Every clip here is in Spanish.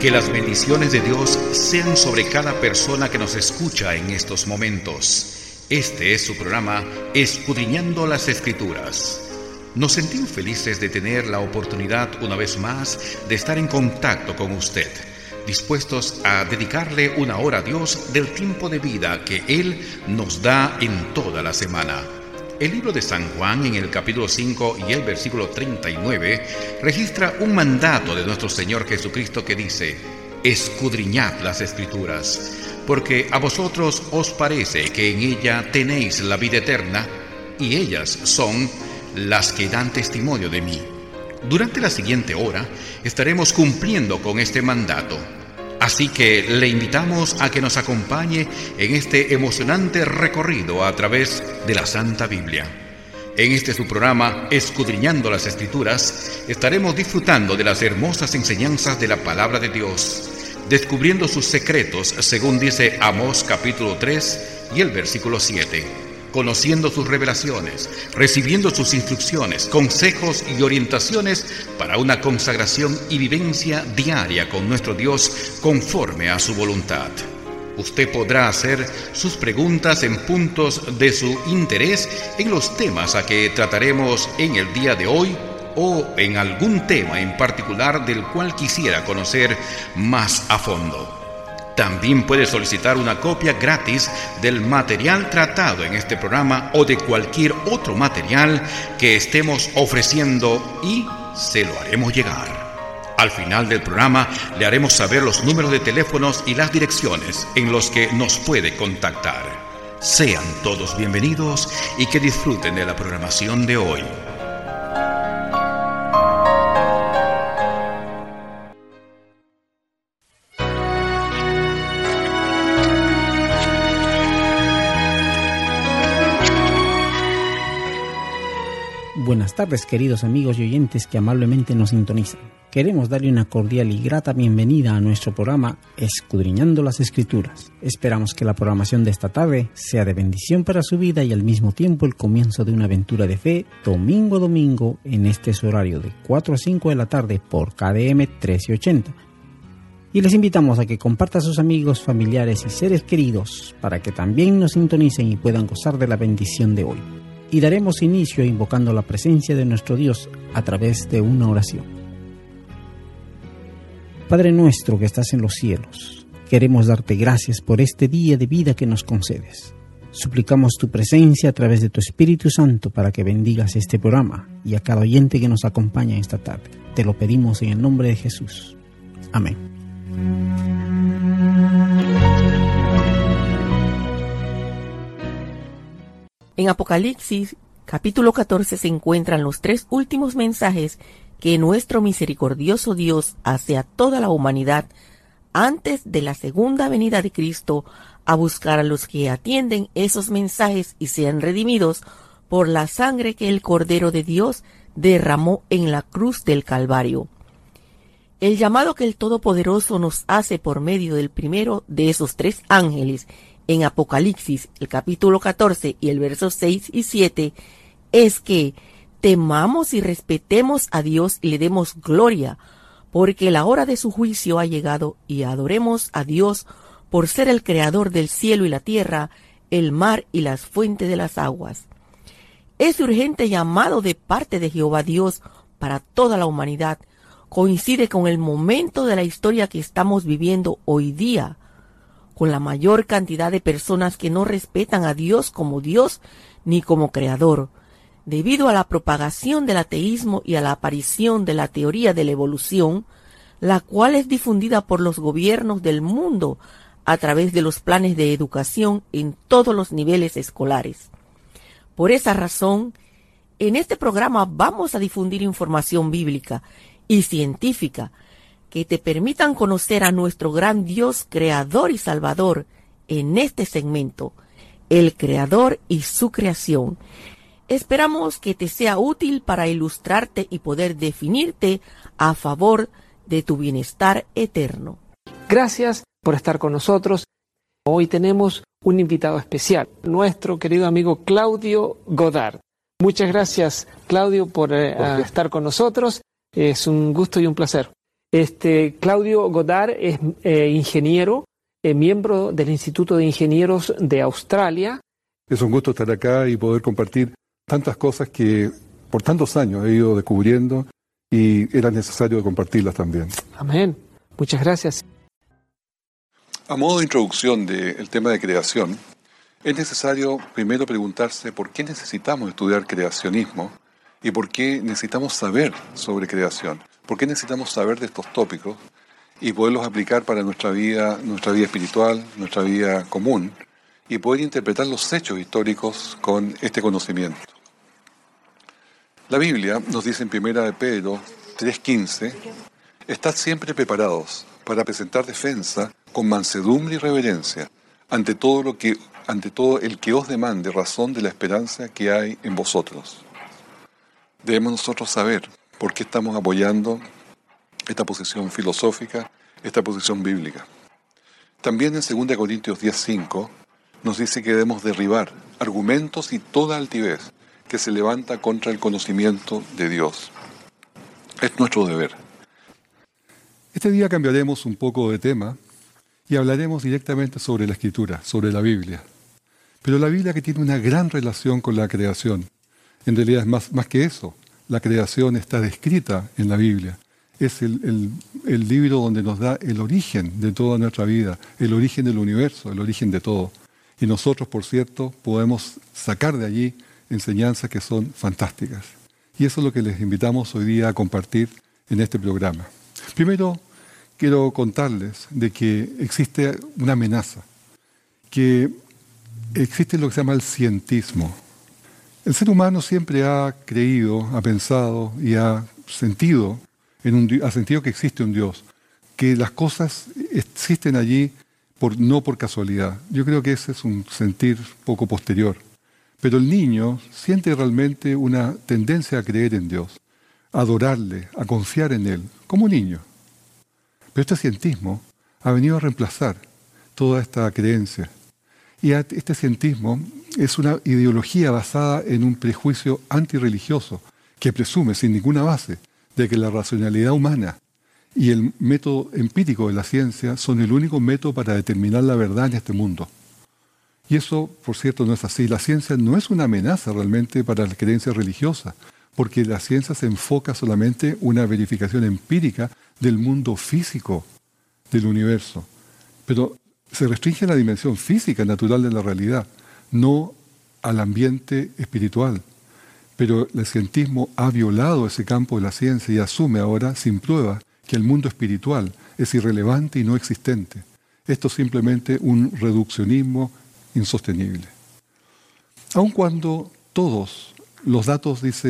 Que las bendiciones de Dios sean sobre cada persona que nos escucha en estos momentos. Este es su programa Escudriñando las Escrituras. Nos sentimos felices de tener la oportunidad una vez más de estar en contacto con usted, dispuestos a dedicarle una hora a Dios del tiempo de vida que Él nos da en toda la semana. El libro de San Juan, en el capítulo 5 y el versículo 39, registra un mandato de nuestro Señor Jesucristo que dice: escudriñad las Escrituras, porque a vosotros os parece que en ella tenéis la vida eterna, y ellas son las que dan testimonio de mí. Durante la siguiente hora estaremos cumpliendo con este mandato. Así que le invitamos a que nos acompañe en este emocionante recorrido a través de la Santa Biblia. En este su programa, Escudriñando las Escrituras, estaremos disfrutando de las hermosas enseñanzas de la Palabra de Dios, descubriendo sus secretos, según dice Amós capítulo 3 y el versículo 7. Conociendo sus revelaciones, recibiendo sus instrucciones, consejos y orientaciones para una consagración y vivencia diaria con nuestro Dios conforme a su voluntad. Usted podrá hacer sus preguntas en puntos de su interés en los temas a que trataremos en el día de hoy o en algún tema en particular del cual quisiera conocer más a fondo. También puede solicitar una copia gratis del material tratado en este programa o de cualquier otro material que estemos ofreciendo y se lo haremos llegar. Al final del programa le haremos saber los números de teléfonos y las direcciones en los que nos puede contactar. Sean todos bienvenidos y que disfruten de la programación de hoy. Buenas tardes, queridos amigos y oyentes que amablemente nos sintonizan. Queremos darle una cordial y grata bienvenida a nuestro programa Escudriñando las Escrituras. Esperamos que la programación de esta tarde sea de bendición para su vida y al mismo tiempo el comienzo de una aventura de fe domingo a domingo en este su horario de 4 a 5 de la tarde por KDM 1380. Y les invitamos a que compartan a sus amigos, familiares y seres queridos para que también nos sintonicen y puedan gozar de la bendición de hoy. Y daremos inicio invocando la presencia de nuestro Dios a través de una oración. Padre nuestro que estás en los cielos, queremos darte gracias por este día de vida que nos concedes. Suplicamos tu presencia a través de tu Espíritu Santo para que bendigas este programa y a cada oyente que nos acompaña esta tarde. Te lo pedimos en el nombre de Jesús. Amén. En Apocalipsis, capítulo 14, se encuentran los 3 últimos mensajes que nuestro misericordioso Dios hace a toda la humanidad antes de la segunda venida de Cristo a buscar a los que atienden esos mensajes y sean redimidos por la sangre que el Cordero de Dios derramó en la cruz del Calvario. El llamado que el Todopoderoso nos hace por medio del primero de esos 3 ángeles en Apocalipsis, el capítulo 14 y el verso 6 y 7, es que temamos y respetemos a Dios y le demos gloria, porque la hora de su juicio ha llegado, y adoremos a Dios por ser el creador del cielo y la tierra, el mar y las fuentes de las aguas. Ese urgente llamado de parte de Jehová Dios para toda la humanidad coincide con el momento de la historia que estamos viviendo hoy día, con la mayor cantidad de personas que no respetan a Dios como Dios ni como Creador, debido a la propagación del ateísmo y a la aparición de la teoría de la evolución, la cual es difundida por los gobiernos del mundo a través de los planes de educación en todos los niveles escolares. Por esa razón, en este programa vamos a difundir información bíblica y científica que te permitan conocer a nuestro gran Dios creador y salvador en este segmento, el creador y su creación. Esperamos que te sea útil para ilustrarte y poder definirte a favor de tu bienestar eterno. Gracias por estar con nosotros. Hoy tenemos un invitado especial, nuestro querido amigo Claudio Godard. Muchas gracias, Claudio, por estar con nosotros. Es un gusto y un placer. Claudio Godard es ingeniero, miembro del Instituto de Ingenieros de Australia. Es un gusto estar acá y poder compartir tantas cosas que por tantos años he ido descubriendo y era necesario compartirlas también. Amén. Muchas gracias. A modo de introducción del tema de creación, es necesario primero preguntarse por qué necesitamos estudiar creacionismo y por qué necesitamos saber sobre creación, por qué necesitamos saber de estos tópicos y poderlos aplicar para nuestra vida espiritual, nuestra vida común, y poder interpretar los hechos históricos con este conocimiento. La Biblia nos dice en 1 Pedro 3:15, «Estad siempre preparados para presentar defensa con mansedumbre y reverencia ante todo el que os demande razón de la esperanza que hay en vosotros». Debemos nosotros saber por qué estamos apoyando esta posición filosófica, esta posición bíblica. También en 2 Corintios 10:5 nos dice que debemos derribar argumentos y toda altivez que se levanta contra el conocimiento de Dios. Es nuestro deber. Este día cambiaremos un poco de tema y hablaremos directamente sobre la Escritura, sobre la Biblia. Pero la Biblia que tiene una gran relación con la creación. En realidad es más que eso. La creación está descrita en la Biblia. Es el libro donde nos da el origen de toda nuestra vida, el origen del universo, el origen de todo. Y nosotros, por cierto, podemos sacar de allí enseñanzas que son fantásticas. Y eso es lo que les invitamos hoy día a compartir en este programa. Primero, quiero contarles de que existe una amenaza, que existe lo que se llama el cientismo. El ser humano siempre ha creído, ha pensado y ha sentido que existe un Dios, que las cosas existen allí no por casualidad. Yo creo que ese es un sentir poco posterior. Pero el niño siente realmente una tendencia a creer en Dios, a adorarle, a confiar en Él, como un niño. Pero este cientismo ha venido a reemplazar toda esta creencia. Y este cientismo es una ideología basada en un prejuicio antirreligioso que presume, sin ninguna base, de que la racionalidad humana y el método empírico de la ciencia son el único método para determinar la verdad en este mundo. Y eso, por cierto, no es así. La ciencia no es una amenaza realmente para la creencia religiosa, porque la ciencia se enfoca solamente en una verificación empírica del mundo físico del universo. Pero se restringe a la dimensión física natural de la realidad, no al ambiente espiritual. Pero el cientismo ha violado ese campo de la ciencia y asume ahora, sin prueba, que el mundo espiritual es irrelevante y no existente. Esto es simplemente un reduccionismo insostenible. Aun cuando todos los datos, dice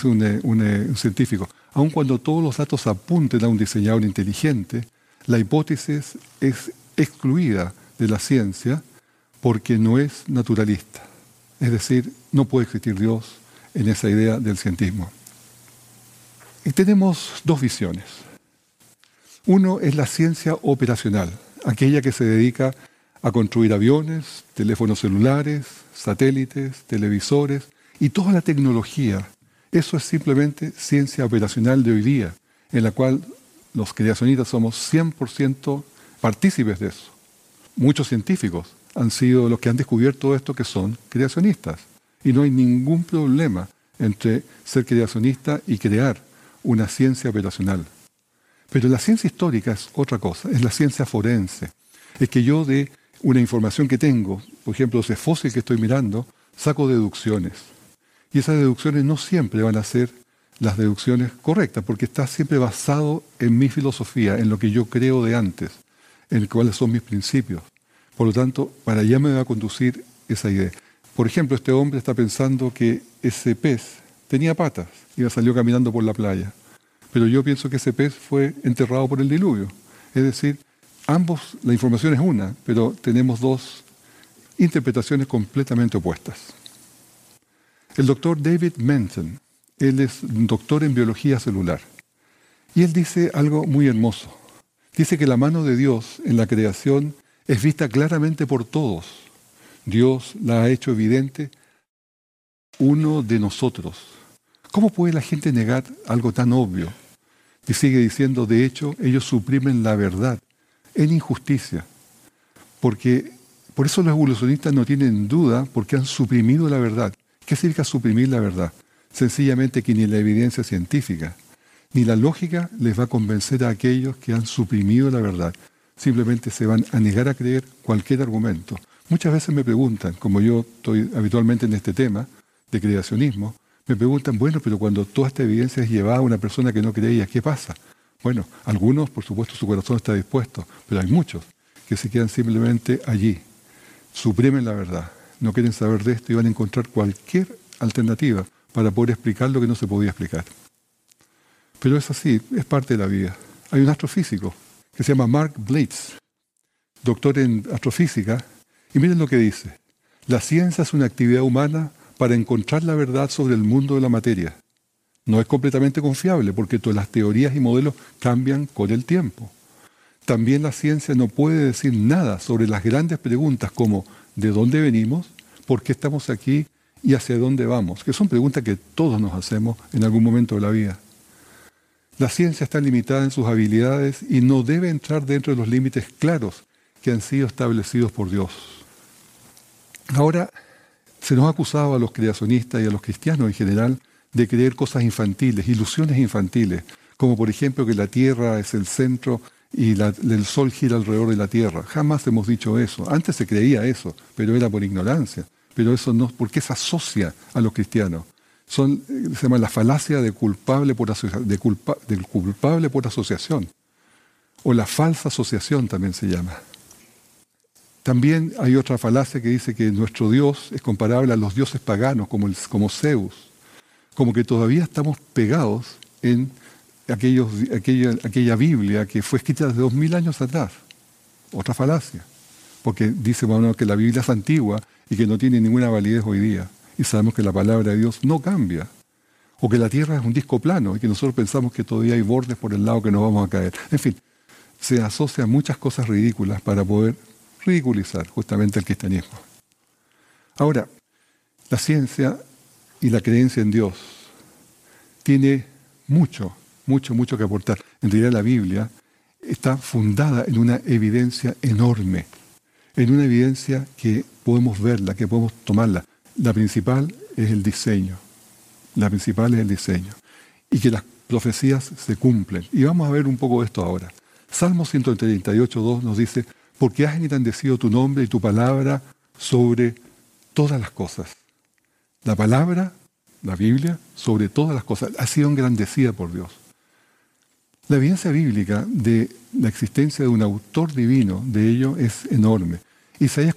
un científico, aun cuando todos los datos apunten a un diseñador inteligente, la hipótesis es excluida de la ciencia porque no es naturalista. Es decir, no puede existir Dios en esa idea del cientismo. Y tenemos dos visiones. Uno es la ciencia operacional, aquella que se dedica a construir aviones, teléfonos celulares, satélites, televisores y toda la tecnología. Eso es simplemente ciencia operacional de hoy día, en la cual los creacionistas somos 100% partícipes de eso. Muchos científicos han sido los que han descubierto esto, que son creacionistas. Y no hay ningún problema entre ser creacionista y crear una ciencia operacional. Pero la ciencia histórica es otra cosa, es la ciencia forense. Es que yo de una información que tengo, por ejemplo, ese fósil que estoy mirando, saco deducciones. Y esas deducciones no siempre van a ser las deducciones correctas, porque está siempre basado en mi filosofía, en lo que yo creo de antes, en cuáles son mis principios. Por lo tanto, para allá me va a conducir esa idea. Por ejemplo, este hombre está pensando que ese pez tenía patas y salió caminando por la playa. Pero yo pienso que ese pez fue enterrado por el diluvio. Es decir, la información es una, pero tenemos dos interpretaciones completamente opuestas. El doctor David Menton, él es un doctor en biología celular, y él dice algo muy hermoso. Dice que la mano de Dios en la creación es vista claramente por todos. Dios la ha hecho evidente uno de nosotros. ¿Cómo puede la gente negar algo tan obvio? Y sigue diciendo, de hecho, ellos suprimen la verdad en injusticia. Por eso los evolucionistas no tienen duda porque han suprimido la verdad. ¿Qué significa suprimir la verdad? Sencillamente que ni la evidencia científica ni la lógica les va a convencer a aquellos que han suprimido la verdad. Simplemente se van a negar a creer cualquier argumento. Muchas veces me preguntan, como yo estoy habitualmente en este tema de creacionismo, me preguntan, bueno, pero cuando toda esta evidencia es llevada a una persona que no creía, ¿qué pasa? Bueno, algunos, por supuesto, su corazón está dispuesto, pero hay muchos que se quedan simplemente allí, suprimen la verdad, no quieren saber de esto y van a encontrar cualquier alternativa para poder explicar lo que no se podía explicar. Pero es así, es parte de la vida. Hay un astrofísico que se llama Mark Blades, doctor en astrofísica, y miren lo que dice. La ciencia es una actividad humana para encontrar la verdad sobre el mundo de la materia. No es completamente confiable porque todas las teorías y modelos cambian con el tiempo. También la ciencia no puede decir nada sobre las grandes preguntas como ¿de dónde venimos? ¿Por qué estamos aquí? ¿Y hacia dónde vamos? Que son preguntas que todos nos hacemos en algún momento de la vida. La ciencia está limitada en sus habilidades y no debe entrar dentro de los límites claros que han sido establecidos por Dios. Ahora, se nos ha acusado a los creacionistas y a los cristianos en general de creer cosas infantiles, ilusiones infantiles, como por ejemplo que la Tierra es el centro y el Sol gira alrededor de la Tierra. Jamás hemos dicho eso. Antes se creía eso, pero era por ignorancia. Pero eso no, ¿por qué se asocia a los cristianos? Se llama la falacia de culpable por asociación. O la falsa asociación también se llama. También hay otra falacia que dice que nuestro Dios es comparable a los dioses paganos, como Zeus. Como que todavía estamos pegados en aquella Biblia que fue escrita desde 2000 años atrás. Otra falacia. Porque dice bueno, que la Biblia es antigua y que no tiene ninguna validez hoy día. Y sabemos que la palabra de Dios no cambia. O que la tierra es un disco plano y que nosotros pensamos que todavía hay bordes por el lado que nos vamos a caer. En fin, se asocian muchas cosas ridículas para poder ridiculizar justamente el cristianismo. Ahora, la ciencia y la creencia en Dios tiene mucho que aportar. En realidad la Biblia está fundada en una evidencia enorme, en una evidencia que podemos verla, que podemos tomarla. La principal es el diseño. Y que las profecías se cumplen. Y vamos a ver un poco de esto ahora. Salmo 138:2 nos dice, porque has engrandecido tu nombre y tu palabra sobre todas las cosas. La palabra, la Biblia, sobre todas las cosas, ha sido engrandecida por Dios. La evidencia bíblica de la existencia de un autor divino de ello es enorme. Isaías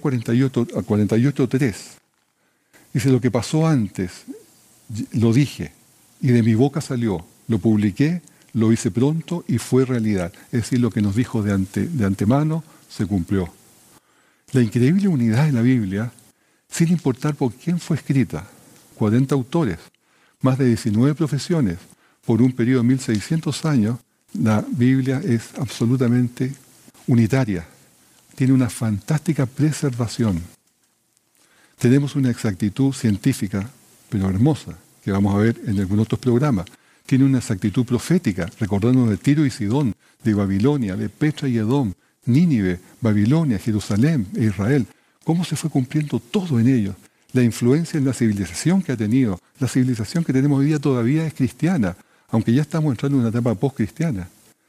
48:3 dice, lo que pasó antes, lo dije, y de mi boca salió, lo publiqué, lo hice pronto y fue realidad. Es decir, lo que nos dijo de antemano se cumplió. La increíble unidad de la Biblia, sin importar por quién fue escrita, 40 autores, más de 19 profesiones, por un periodo de 1600 años, la Biblia es absolutamente unitaria. Tiene una fantástica preservación. Tenemos una exactitud científica, pero hermosa, que vamos a ver en algunos otros programas. Tiene una exactitud profética, recordándonos de Tiro y Sidón, de Babilonia, de Petra y Edom, Nínive, Babilonia, Jerusalén e Israel. Cómo se fue cumpliendo todo en ellos. La influencia en la civilización que ha tenido. La civilización que tenemos hoy día todavía es cristiana, aunque ya estamos entrando en una etapa post-cristiana.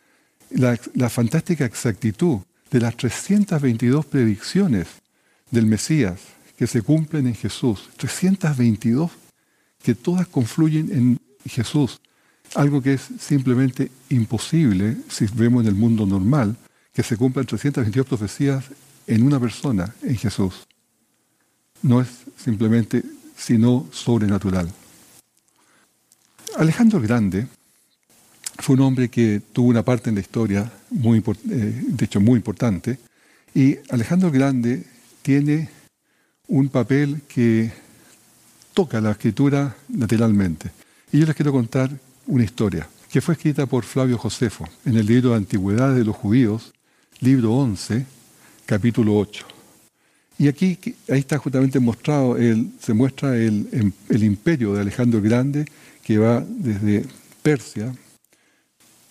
La fantástica exactitud de las 322 predicciones del Mesías que se cumplen en Jesús. 322 que todas confluyen en Jesús. Algo que es simplemente imposible si vemos en el mundo normal, que se cumplan 322 profecías en una persona, en Jesús. No es simplemente, sino sobrenatural. Alejandro el Grande fue un hombre que tuvo una parte en la historia, de hecho muy importante, y Alejandro el Grande tiene un papel que toca la escritura lateralmente. Y yo les quiero contar una historia que fue escrita por Flavio Josefo en el libro de Antigüedades de los Judíos, libro 11, capítulo 8. Y ahí está justamente mostrado, se muestra el imperio de Alejandro el Grande, que va desde Persia,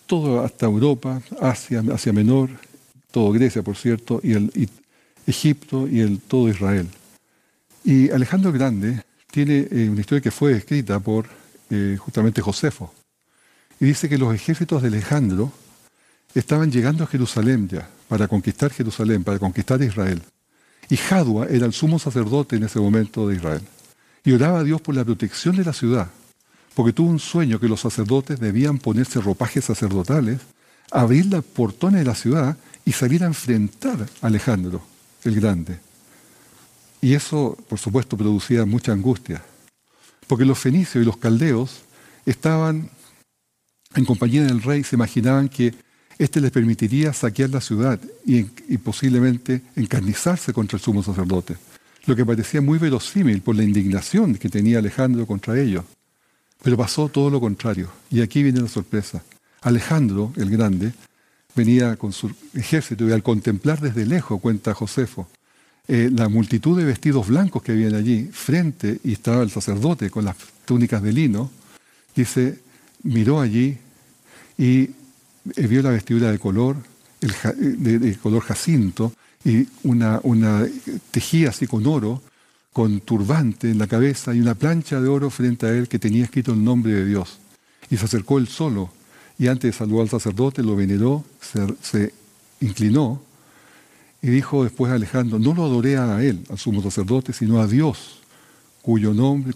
todo hasta Europa, Asia Menor, todo Grecia, por cierto, y Egipto y todo Israel. Y Alejandro el Grande tiene una historia que fue escrita por justamente Josefo. Y dice que los ejércitos de Alejandro estaban llegando a Jerusalén ya, para conquistar Jerusalén, para conquistar Israel. Y Jadua era el sumo sacerdote en ese momento de Israel. Y oraba a Dios por la protección de la ciudad, porque tuvo un sueño que los sacerdotes debían ponerse ropajes sacerdotales, abrir los portones de la ciudad y salir a enfrentar a Alejandro el Grande. Y eso, por supuesto, producía mucha angustia, porque los fenicios y los caldeos estaban en compañía del rey, se imaginaban que éste les permitiría saquear la ciudad y posiblemente encarnizarse contra el sumo sacerdote, lo que parecía muy verosímil por la indignación que tenía Alejandro contra ellos. Pero pasó todo lo contrario, y aquí viene la sorpresa. Alejandro el Grande venía con su ejército y al contemplar desde lejos, cuenta Josefo, la multitud de vestidos blancos que habían allí, frente, y estaba el sacerdote con las túnicas de lino, dice, miró allí y vio la vestidura de color, de color jacinto, y una tejía así con oro, con turbante en la cabeza y una plancha de oro frente a él que tenía escrito el nombre de Dios. Y se acercó él solo, y antes de saludar al sacerdote, lo veneró, se inclinó, y dijo después a Alejandro, no lo adoré a él, al sumo sacerdote, sino a Dios, cuyo nombre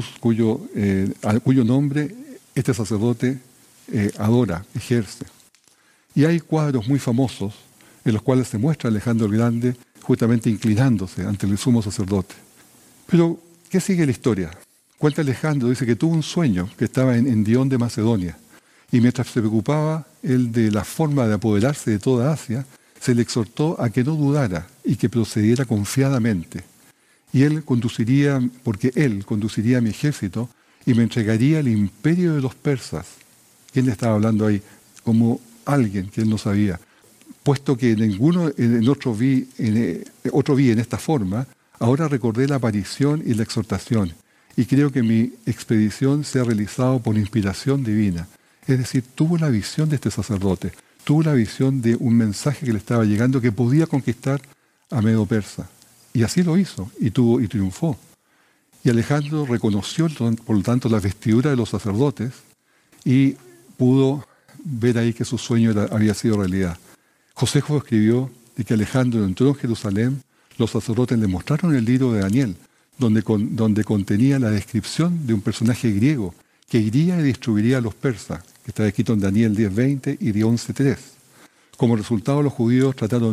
este sacerdote adora, ejerce. Y hay cuadros muy famosos en los cuales se muestra a Alejandro el Grande justamente inclinándose ante el sumo sacerdote. Pero, ¿qué sigue la historia? Cuenta Alejandro, dice que tuvo un sueño que estaba en Dión de Macedonia, y mientras se preocupaba él de la forma de apoderarse de toda Asia, se le exhortó a que no dudara y que procediera confiadamente. Y porque él conduciría mi ejército y me entregaría el imperio de los persas. ¿Quién le estaba hablando ahí? Como alguien que él no sabía. Puesto que otro vi en esta forma, ahora recordé la aparición y la exhortación, y creo que mi expedición se ha realizado por inspiración divina. Es decir, tuvo la visión de este sacerdote, tuvo la visión de un mensaje que le estaba llegando que podía conquistar a Medo Persa. Y así lo hizo, y triunfó. Y Alejandro reconoció, por lo tanto, la vestidura de los sacerdotes y pudo ver ahí que su sueño había sido realidad. Josefo escribió de que Alejandro entró en Jerusalén, los sacerdotes le mostraron el libro de Daniel, donde contenía la descripción de un personaje griego que iría y destruiría a los persas, que está escrito en Daniel 10:20 y 11:3. Como resultado, los judíos fueron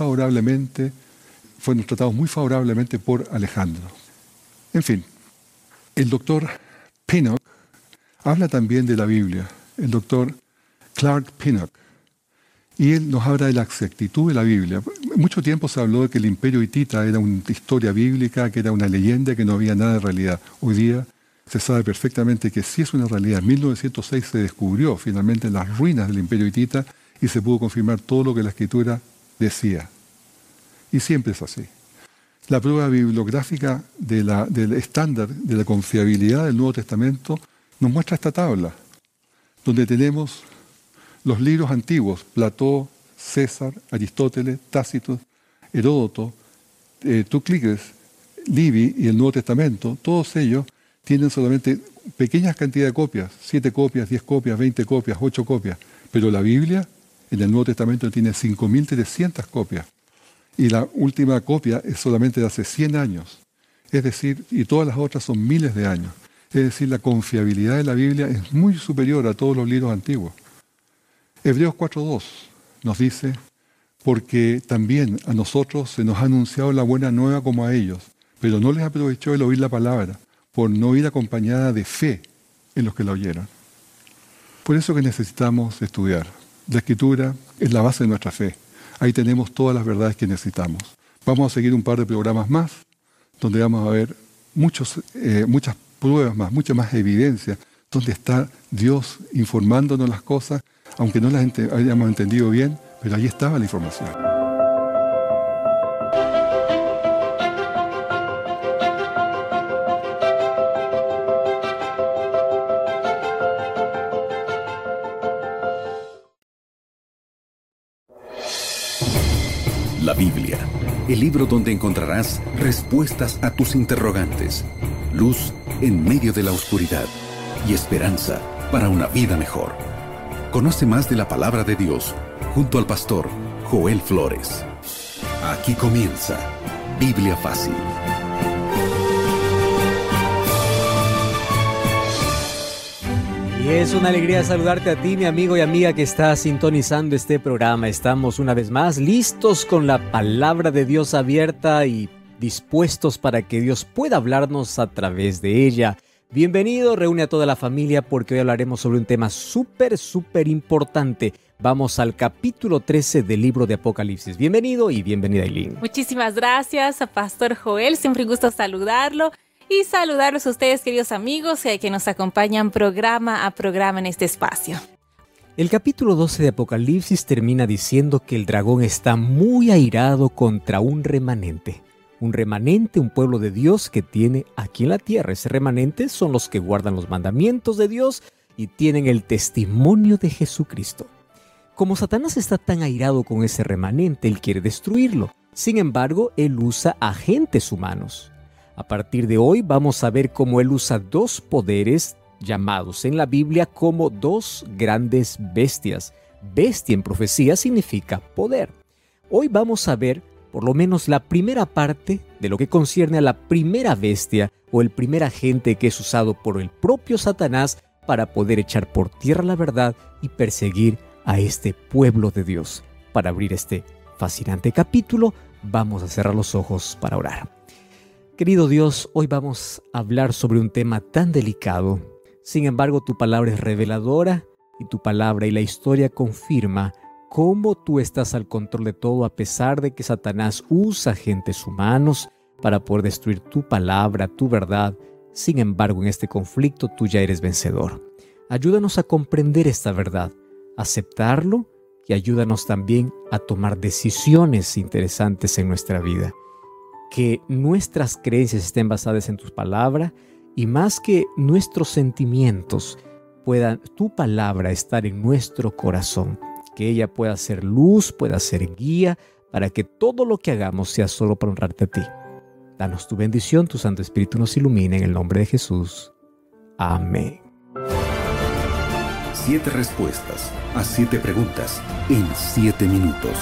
tratados muy favorablemente por Alejandro. En fin, el doctor Pinnock habla también de la Biblia, el doctor Clark Pinnock, y él nos habla de la exactitud de la Biblia. Mucho tiempo se habló de que el imperio hitita era una historia bíblica, que era una leyenda, que no había nada de realidad. Hoy día se sabe perfectamente que sí es una realidad. En 1906 se descubrió finalmente las ruinas del imperio hitita y se pudo confirmar todo lo que la escritura decía. Y siempre es así. La prueba bibliográfica del estándar de la confiabilidad del Nuevo Testamento nos muestra esta tabla, donde tenemos los libros antiguos, Platón, César, Aristóteles, Tácito, Heródoto, Tucídides, Livy y el Nuevo Testamento. Todos ellos tienen solamente pequeñas cantidades de copias, 7 copias, 10 copias, 20 copias, 8 copias. Pero la Biblia en el Nuevo Testamento tiene 5.300 copias. Y la última copia es solamente de hace 100 años. Es decir, y todas las otras son miles de años. Es decir, la confiabilidad de la Biblia es muy superior a todos los libros antiguos. Hebreos 4:2 nos dice, porque también a nosotros se nos ha anunciado la buena nueva como a ellos, pero no les aprovechó el oír la palabra, por no ir acompañada de fe en los que la oyeron. Por eso que necesitamos estudiar. La Escritura es la base de nuestra fe. Ahí tenemos todas las verdades que necesitamos. Vamos a seguir un par de programas más, donde vamos a ver muchas pruebas más, mucha más evidencia, donde está Dios informándonos las cosas, aunque no las hayamos entendido bien, pero ahí estaba la información. La Biblia, el libro donde encontrarás respuestas a tus interrogantes, luz en medio de la oscuridad y esperanza para una vida mejor. Conoce más de la palabra de Dios junto al pastor Joel Flores. Aquí comienza Biblia Fácil. Y es una alegría saludarte a ti, mi amigo y amiga que está sintonizando este programa. Estamos una vez más listos con la palabra de Dios abierta y dispuestos para que Dios pueda hablarnos a través de ella. Bienvenido, reúne a toda la familia porque hoy hablaremos sobre un tema súper importante. Vamos al capítulo 13 del libro de Apocalipsis. Bienvenido y bienvenida, Aileen. Muchísimas gracias a Pastor Joel, siempre un gusto saludarlo. Y saludarlos a ustedes, queridos amigos, que nos acompañan programa a programa en este espacio. El capítulo 12 de Apocalipsis termina diciendo que el dragón está muy airado contra un remanente. Un remanente, un pueblo de Dios que tiene aquí en la tierra. Ese remanente son los que guardan los mandamientos de Dios y tienen el testimonio de Jesucristo. Como Satanás está tan airado con ese remanente, él quiere destruirlo. Sin embargo, él usa agentes humanos. A partir de hoy vamos a ver cómo él usa dos poderes llamados en la Biblia como dos grandes bestias. Bestia en profecía significa poder. Hoy vamos a ver por lo menos la primera parte de lo que concierne a la primera bestia o el primer agente que es usado por el propio Satanás para poder echar por tierra la verdad y perseguir a este pueblo de Dios. Para abrir este fascinante capítulo, vamos a cerrar los ojos para orar. Querido Dios, hoy vamos a hablar sobre un tema tan delicado. Sin embargo, tu palabra es reveladora y tu palabra y la historia confirma cómo tú estás al control de todo a pesar de que Satanás usa agentes humanos para poder destruir tu palabra, tu verdad. Sin embargo, en este conflicto tú ya eres vencedor. Ayúdanos a comprender esta verdad, aceptarlo y ayúdanos también a tomar decisiones interesantes en nuestra vida. Que nuestras creencias estén basadas en tu palabra y más que nuestros sentimientos puedan tu palabra estar en nuestro corazón. Que ella pueda ser luz, pueda ser guía para que todo lo que hagamos sea solo para honrarte a ti. Danos tu bendición, tu Santo Espíritu nos ilumine en el nombre de Jesús. Amén. 7 respuestas a 7 preguntas en 7 minutos.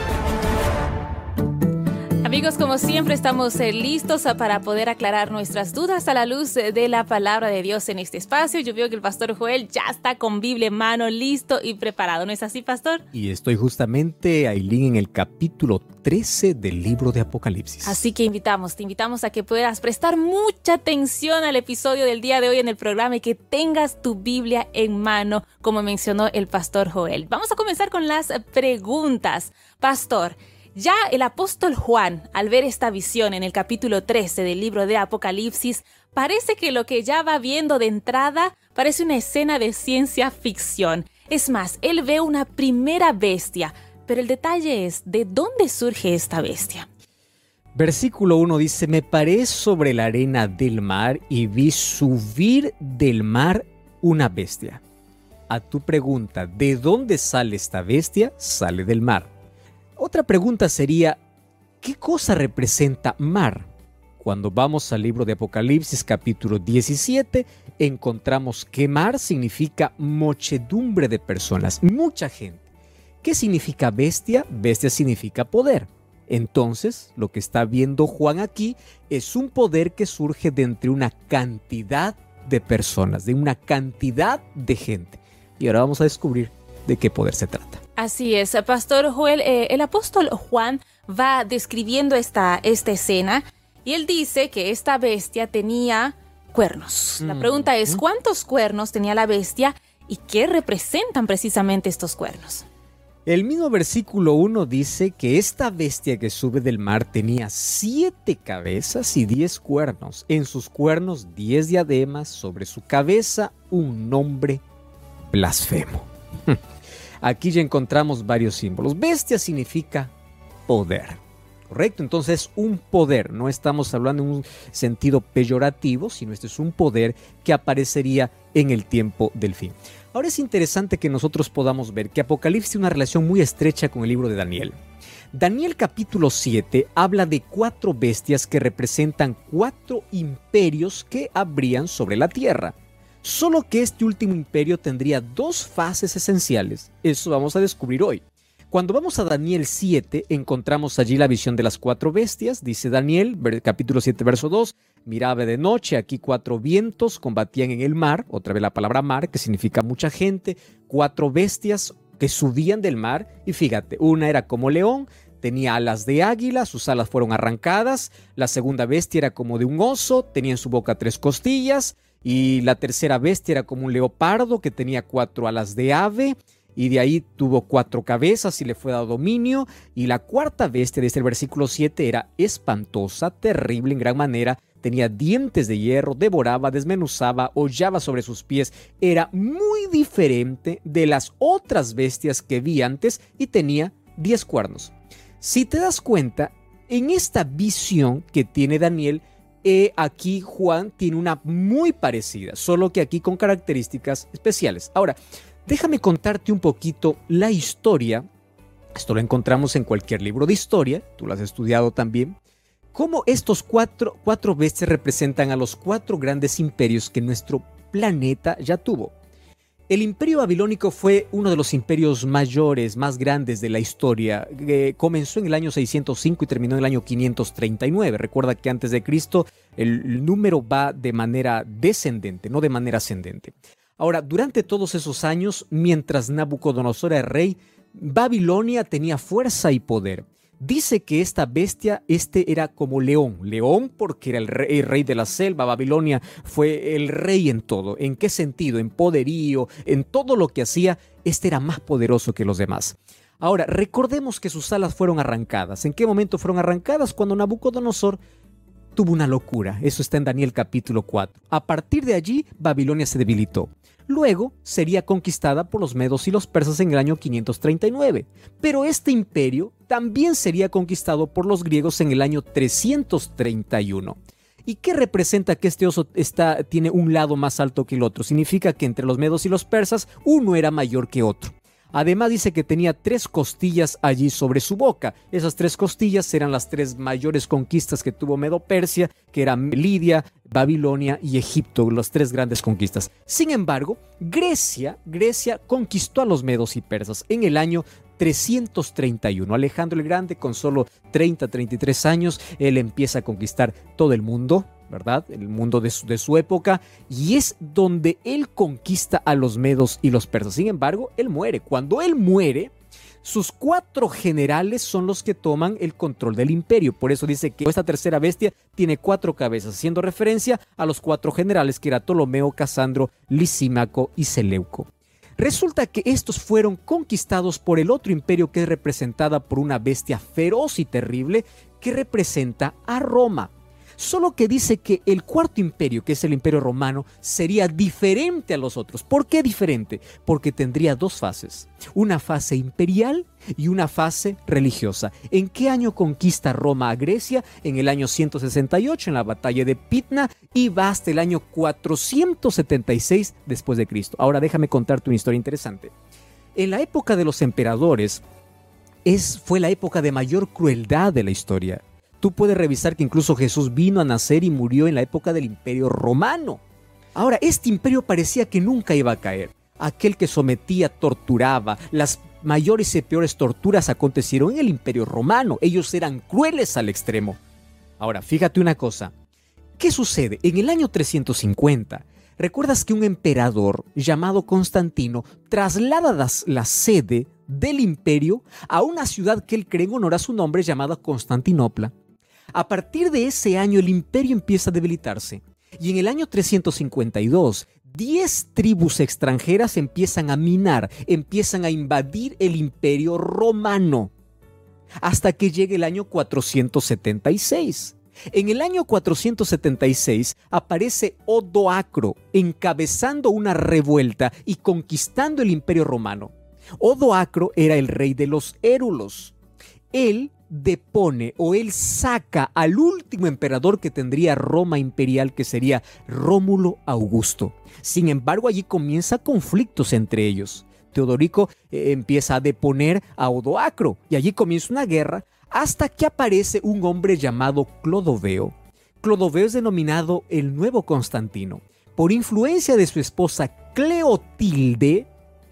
Amigos, como siempre estamos listos para poder aclarar nuestras dudas a la luz de la palabra de Dios en este espacio. Yo veo que el Pastor Joel ya está con Biblia en mano, listo y preparado. ¿No es así, Pastor? Y estoy justamente, Aileen, en el capítulo 13 del libro de Apocalipsis. Así que te invitamos a que puedas prestar mucha atención al episodio del día de hoy en el programa y que tengas tu Biblia en mano, como mencionó el Pastor Joel. Vamos a comenzar con las preguntas. Pastor, ya el apóstol Juan, al ver esta visión en el capítulo 13 del libro de Apocalipsis, parece que lo que ya va viendo de entrada parece una escena de ciencia ficción. Es más, él ve una primera bestia, pero el detalle es, ¿de dónde surge esta bestia? Versículo 1 dice, me paré sobre la arena del mar y vi subir del mar una bestia. A tu pregunta, ¿de dónde sale esta bestia? Sale del mar. Otra pregunta sería, ¿qué cosa representa mar? Cuando vamos al libro de Apocalipsis capítulo 17, encontramos que mar significa muchedumbre de personas, mucha gente. ¿Qué significa bestia? Bestia significa poder. Entonces, lo que está viendo Juan aquí es un poder que surge de entre una cantidad de personas, de una cantidad de gente. Y ahora vamos a descubrir de qué poder se trata. Así es, Pastor Joel, el apóstol Juan va describiendo esta escena y él dice que esta bestia tenía cuernos. La pregunta es, ¿cuántos cuernos tenía la bestia y qué representan precisamente estos cuernos? El mismo versículo 1 dice que esta bestia que sube del mar tenía 7 cabezas y 10 cuernos. En sus cuernos 10 diademas, sobre su cabeza un nombre blasfemo. Aquí ya encontramos varios símbolos. Bestia significa poder, ¿correcto? Entonces, un poder. No estamos hablando en un sentido peyorativo, sino este es un poder que aparecería en el tiempo del fin. Ahora es interesante que nosotros podamos ver que Apocalipsis tiene una relación muy estrecha con el libro de Daniel. Daniel capítulo 7 habla de 4 bestias que representan 4 imperios que habrían sobre la tierra. Solo que este último imperio tendría 2 fases esenciales. Eso vamos a descubrir hoy. Cuando vamos a Daniel 7, encontramos allí la visión de las 4 bestias. Dice Daniel, capítulo 7, verso 2, miraba de noche, aquí 4 vientos combatían en el mar, otra vez la palabra mar, que significa mucha gente, 4 bestias que subían del mar, y fíjate, una era como león, tenía alas de águila, sus alas fueron arrancadas, la segunda bestia era como de un oso, tenía en su boca 3 costillas, y la tercera bestia era como un leopardo que tenía 4 alas de ave, y de ahí tuvo 4 cabezas y le fue dado dominio. Y la cuarta bestia, desde el versículo 7, era espantosa, terrible en gran manera. Tenía dientes de hierro, devoraba, desmenuzaba, hollaba sobre sus pies. Era muy diferente de las otras bestias que vi antes y tenía 10 cuernos. Si te das cuenta, en esta visión que tiene Daniel, aquí Juan tiene una muy parecida, solo que aquí con características especiales. Ahora, déjame contarte un poquito la historia. Esto lo encontramos en cualquier libro de historia, tú lo has estudiado también. Cómo estos cuatro bestias representan a los 4 grandes imperios que nuestro planeta ya tuvo. El imperio babilónico fue uno de los imperios mayores, más grandes de la historia. Comenzó en el año 605 y terminó en el año 539. Recuerda que antes de Cristo el número va de manera descendente, no de manera ascendente. Ahora, durante todos esos años, mientras Nabucodonosor era rey, Babilonia tenía fuerza y poder. Dice que esta bestia, era como león. León porque era el rey de la selva. Babilonia fue el rey en todo. ¿En qué sentido? En poderío, en todo lo que hacía. Era más poderoso que los demás. Ahora, recordemos que sus alas fueron arrancadas. ¿En qué momento fueron arrancadas? Cuando Nabucodonosor tuvo una locura. Eso está en Daniel capítulo 4. A partir de allí, Babilonia se debilitó. Luego sería conquistada por los medos y los persas en el año 539. Pero este imperio también sería conquistado por los griegos en el año 331. ¿Y qué representa que este oso tiene un lado más alto que el otro? Significa que entre los medos y los persas uno era mayor que otro. Además dice que tenía 3 costillas allí sobre su boca. Esas 3 costillas eran las 3 mayores conquistas que tuvo Medo-Persia, que eran Lidia, Babilonia y Egipto, las 3 grandes conquistas. Sin embargo, Grecia conquistó a los medos y persas en el año 331. Alejandro el Grande, con solo 33 años, él empieza a conquistar todo el mundo, ¿verdad? El mundo de su época, y es donde él conquista a los medos y los persas. Sin embargo, él muere. Cuando él muere, sus 4 generales son los que toman el control del imperio. Por eso dice que esta tercera bestia tiene 4 cabezas, haciendo referencia a los 4 generales que era Ptolomeo, Casandro, Lisímaco y Seleuco. Resulta que estos fueron conquistados por el otro imperio, que es representada por una bestia feroz y terrible que representa a Roma. Solo que dice que el cuarto imperio, que es el imperio romano, sería diferente a los otros. ¿Por qué diferente? Porque tendría 2 fases. Una fase imperial y una fase religiosa. ¿En qué año conquista Roma a Grecia? En el año 168, en la batalla de Pitna, y va hasta el año 476 después de Cristo. Ahora déjame contarte una historia interesante. En la época de los emperadores, fue la época de mayor crueldad de la historia. Tú puedes revisar que incluso Jesús vino a nacer y murió en la época del Imperio Romano. Ahora, este imperio parecía que nunca iba a caer. Aquel que sometía, torturaba. Las mayores y peores torturas acontecieron en el Imperio Romano. Ellos eran crueles al extremo. Ahora, fíjate una cosa. ¿Qué sucede? En el año 350, ¿recuerdas que un emperador llamado Constantino traslada la sede del imperio a una ciudad que él cree en honor a su nombre, llamada Constantinopla? A partir de ese año el imperio empieza a debilitarse, y en el año 352 10 tribus extranjeras empiezan a minar, empiezan a invadir el imperio romano, hasta que llegue el año 476. En el año 476 aparece Odoacro encabezando una revuelta y conquistando el imperio romano. Odoacro era el rey de los érulos. Él depone o él saca al último emperador que tendría Roma imperial, que sería Rómulo Augusto. Sin embargo, allí comienza conflictos entre ellos. Teodorico empieza a deponer a Odoacro y allí comienza una guerra hasta que aparece un hombre llamado Clodoveo. Clodoveo es denominado el nuevo Constantino. Por influencia de su esposa Cleotilde,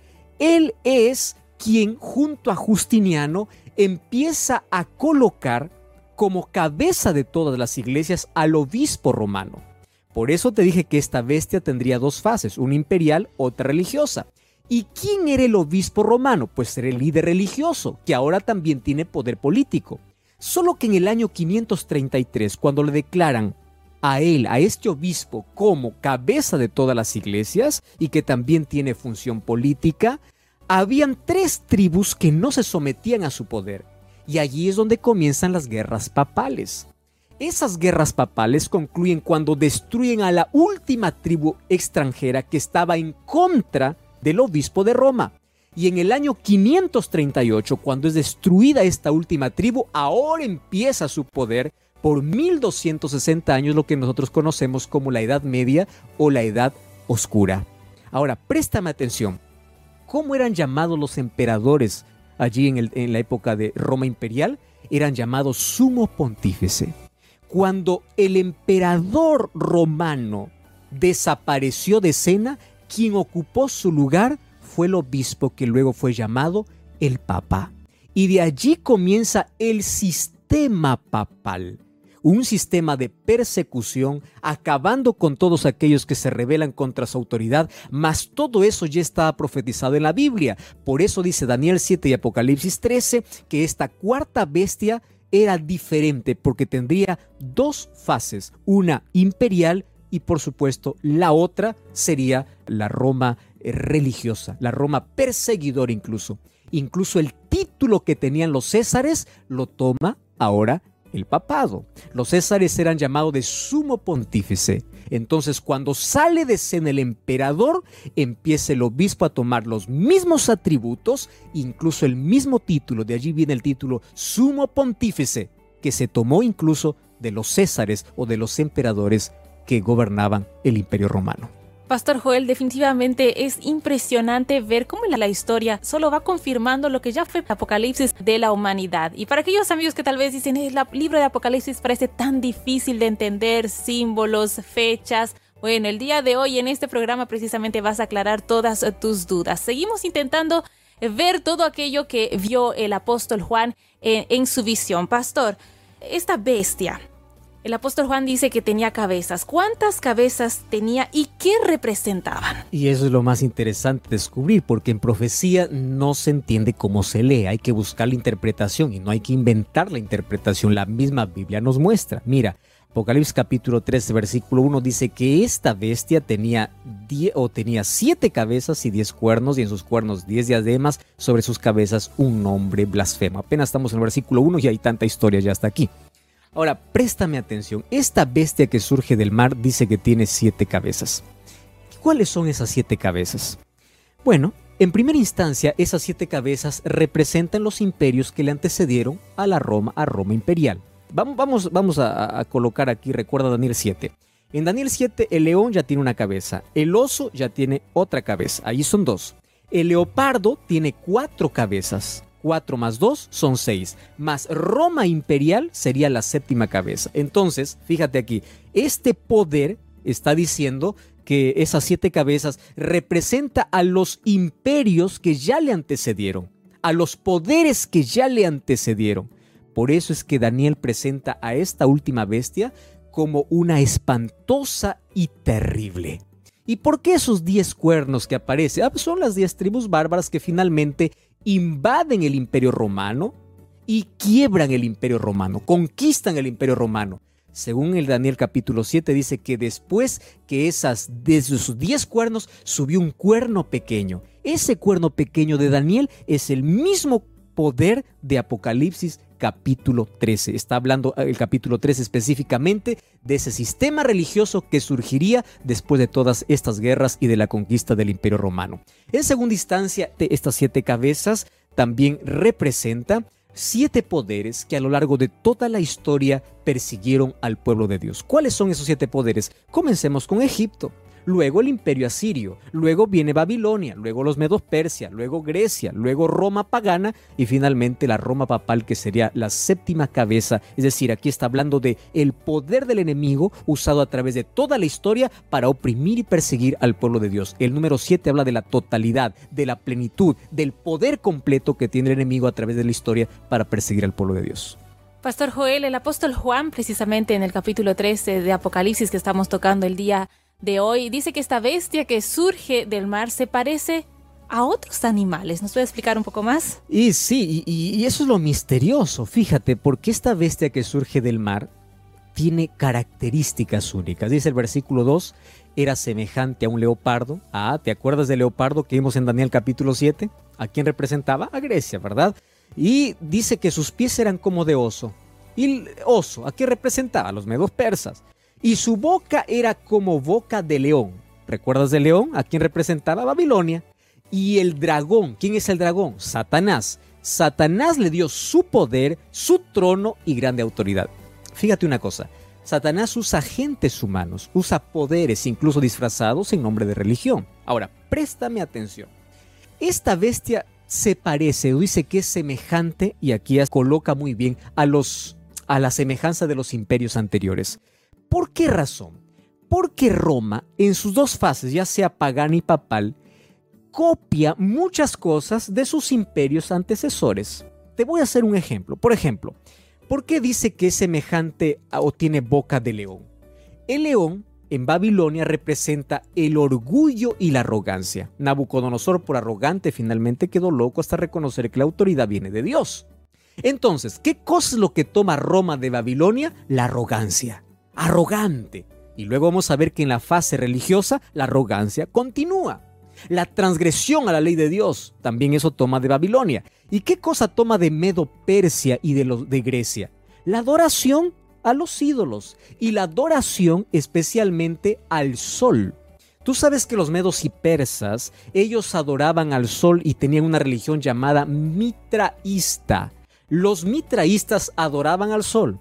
él es quien junto a Justiniano empieza a colocar como cabeza de todas las iglesias al obispo romano. Por eso te dije que esta bestia tendría dos fases, una imperial, otra religiosa. ¿Y quién era el obispo romano? Pues era el líder religioso, que ahora también tiene poder político. Solo que en el año 533, cuando le declaran a él, a este obispo, como cabeza de todas las iglesias y que también tiene función política, habían 3 tribus que no se sometían a su poder. Y allí es donde comienzan las guerras papales. Esas guerras papales concluyen cuando destruyen a la última tribu extranjera que estaba en contra del obispo de Roma. Y en el año 538, cuando es destruida esta última tribu, ahora empieza su poder por 1260 años, lo que nosotros conocemos como la Edad Media o la Edad Oscura. Ahora, préstame atención. ¿Cómo eran llamados los emperadores allí en la época de Roma imperial? Eran llamados sumo pontífice. Cuando el emperador romano desapareció de escena, quien ocupó su lugar fue el obispo, que luego fue llamado el Papa. Y de allí comienza el sistema papal, un sistema de persecución, acabando con todos aquellos que se rebelan contra su autoridad, mas todo eso ya estaba profetizado en la Biblia. Por eso dice Daniel 7 y Apocalipsis 13 que esta cuarta bestia era diferente, porque tendría 2 fases, una imperial y por supuesto la otra sería la Roma religiosa, la Roma perseguidora incluso. Incluso el título que tenían los césares lo toma ahora el papado. Los césares eran llamados de sumo pontífice. Entonces, cuando sale de escena el emperador, empieza el obispo a tomar los mismos atributos, incluso el mismo título. De allí viene el título sumo pontífice, que se tomó incluso de los césares o de los emperadores que gobernaban el Imperio Romano. Pastor Joel, definitivamente es impresionante ver cómo la historia solo va confirmando lo que ya fue el Apocalipsis de la humanidad. Y para aquellos amigos que tal vez dicen, el libro de Apocalipsis parece tan difícil de entender, símbolos, fechas. Bueno, el día de hoy en este programa precisamente vas a aclarar todas tus dudas. Seguimos intentando ver todo aquello que vio el apóstol Juan en su visión. Pastor, esta bestia, el apóstol Juan dice que tenía cabezas. ¿Cuántas cabezas tenía y qué representaban? Y eso es lo más interesante descubrir, porque en profecía no se entiende cómo se lee. Hay que buscar la interpretación y no hay que inventar la interpretación. La misma Biblia nos muestra. Mira, Apocalipsis capítulo 13, versículo 1 dice que esta bestia tenía 7 cabezas y 10 cuernos, y en sus cuernos 10 diademas, sobre sus cabezas un nombre blasfemo. Apenas estamos en el versículo 1 y hay tanta historia ya hasta aquí. Ahora, préstame atención. Esta bestia que surge del mar dice que tiene 7 cabezas. ¿Cuáles son esas 7 cabezas? Bueno, en primera instancia, esas 7 cabezas representan los imperios que le antecedieron a Roma imperial. Vamos a colocar aquí, recuerda Daniel 7. En Daniel 7, el león ya tiene una cabeza, el oso ya tiene otra cabeza, allí son 2. El leopardo tiene 4 cabezas. 4 más 2 son 6, más Roma imperial sería la 7ª cabeza. Entonces, fíjate aquí, este poder está diciendo que esas 7 cabezas representa a los imperios que ya le antecedieron, a los poderes que ya le antecedieron. Por eso es que Daniel presenta a esta última bestia como una espantosa y terrible. ¿Y por qué esos 10 cuernos que aparecen? Son las 10 tribus bárbaras que finalmente invaden el Imperio Romano y quiebran el Imperio Romano, conquistan el Imperio Romano. Según el Daniel capítulo 7 dice que después que de sus 10 cuernos subió un cuerno pequeño. Ese cuerno pequeño de Daniel es el mismo poder de Apocalipsis capítulo 13. Está hablando el capítulo 13 específicamente de ese sistema religioso que surgiría después de todas estas guerras y de la conquista del Imperio Romano. En segunda instancia, estas 7 cabezas también representan 7 poderes que a lo largo de toda la historia persiguieron al pueblo de Dios. ¿Cuáles son esos 7 poderes? Comencemos con Egipto. luego el imperio asirio, luego viene Babilonia, luego los medos Persia, luego Grecia, luego Roma pagana y finalmente la Roma papal, que sería la séptima cabeza. Es decir, aquí está hablando de el poder del enemigo usado a través de toda la historia para oprimir y perseguir al pueblo de Dios. El número 7 habla de la totalidad, de la plenitud, del poder completo que tiene el enemigo a través de la historia para perseguir al pueblo de Dios. Pastor Joel, el apóstol Juan, precisamente en el capítulo 13 de Apocalipsis que estamos tocando el día de hoy, dice que esta bestia que surge del mar se parece a otros animales. ¿Nos puede explicar un poco más? Y sí, y eso es lo misterioso. Fíjate, porque esta bestia que surge del mar tiene características únicas. Dice el versículo 2, era semejante a un leopardo. ¿Te acuerdas del leopardo que vimos en Daniel capítulo 7? ¿A quién representaba? A Grecia, ¿verdad? Y dice que sus pies eran como de oso. ¿Y el oso a qué representaba? A los medos persas. Y su boca era como boca de león. ¿Recuerdas del león? ¿A quién representaba? Babilonia. Y el dragón, ¿quién es el dragón? Satanás. Satanás le dio su poder, su trono y grande autoridad. Fíjate una cosa, Satanás usa agentes humanos, usa poderes incluso disfrazados en nombre de religión. Ahora, préstame atención. Esta bestia se parece, o dice que es semejante, y aquí coloca muy bien, a la semejanza de los imperios anteriores. ¿Por qué razón? Porque Roma, en sus dos fases, ya sea pagana y papal, copia muchas cosas de sus imperios antecesores. Te voy a hacer un ejemplo. Por ejemplo, ¿por qué dice que es semejante o tiene boca de león? El león en Babilonia representa el orgullo y la arrogancia. Nabucodonosor, por arrogante, finalmente quedó loco hasta reconocer que la autoridad viene de Dios. Entonces, ¿qué cosa es lo que toma Roma de Babilonia? La arrogancia. Arrogante. Y luego vamos a ver que en la fase religiosa la arrogancia continúa. La transgresión a la ley de Dios, también eso toma de Babilonia. ¿Y qué cosa toma de Medo-Persia y de Grecia? La adoración a los ídolos y la adoración especialmente al sol. Tú sabes que los medos y persas, ellos adoraban al sol y tenían una religión llamada mitraísta. Los mitraístas adoraban al sol.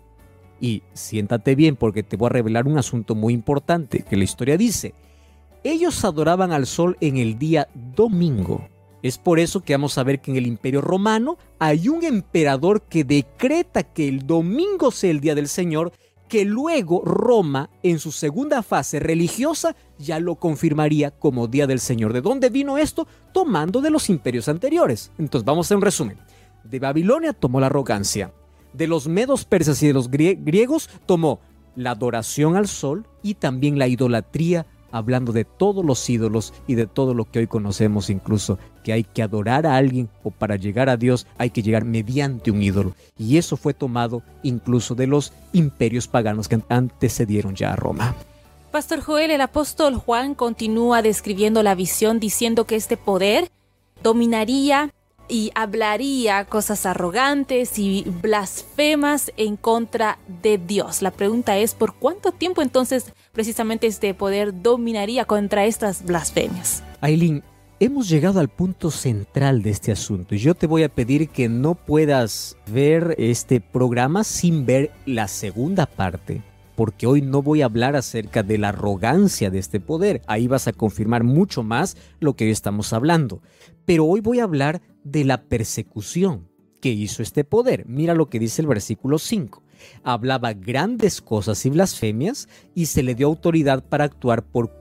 Y siéntate bien porque te voy a revelar un asunto muy importante que la historia dice. Ellos adoraban al sol en el día domingo. Es por eso que vamos a ver que en el Imperio Romano hay un emperador que decreta que el domingo sea el día del Señor, que luego Roma, en su segunda fase religiosa, ya lo confirmaría como día del Señor. ¿De dónde vino esto? Tomando de los imperios anteriores. Entonces vamos a hacer un resumen. De Babilonia tomó la arrogancia. De los medos persas y de los griegos tomó la adoración al sol y también la idolatría, hablando de todos los ídolos y de todo lo que hoy conocemos, incluso que hay que adorar a alguien o para llegar a Dios hay que llegar mediante un ídolo. Y eso fue tomado incluso de los imperios paganos que antecedieron ya a Roma. Pastor Joel, el apóstol Juan continúa describiendo la visión diciendo que este poder dominaría y hablaría cosas arrogantes y blasfemas en contra de Dios. La pregunta es, ¿por cuánto tiempo entonces precisamente este poder dominaría contra estas blasfemias? Aileen, hemos llegado al punto central de este asunto y yo te voy a pedir que no puedas ver este programa sin ver la segunda parte, porque hoy no voy a hablar acerca de la arrogancia de este poder. Ahí vas a confirmar mucho más lo que hoy estamos hablando. Pero hoy voy a hablar de la persecución que hizo este poder. Mira lo que dice el versículo 5. Hablaba grandes cosas y blasfemias y se le dio autoridad para actuar por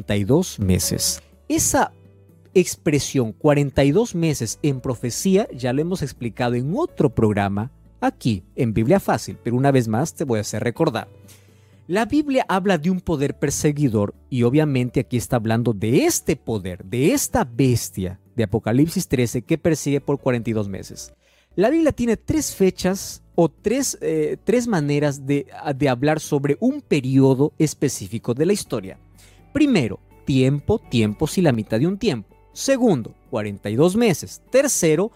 42 meses. Esa expresión 42 meses en profecía ya lo hemos explicado en otro programa aquí en Biblia Fácil, pero una vez más te voy a hacer recordar. La Biblia habla de un poder perseguidor y obviamente aquí está hablando de este poder, de esta bestia de Apocalipsis 13 que persigue por 42 meses. La Biblia tiene tres fechas o tres maneras de hablar sobre un periodo específico de la historia. Primero, tiempo, tiempos y la mitad de un tiempo. Segundo, 42 meses. Tercero,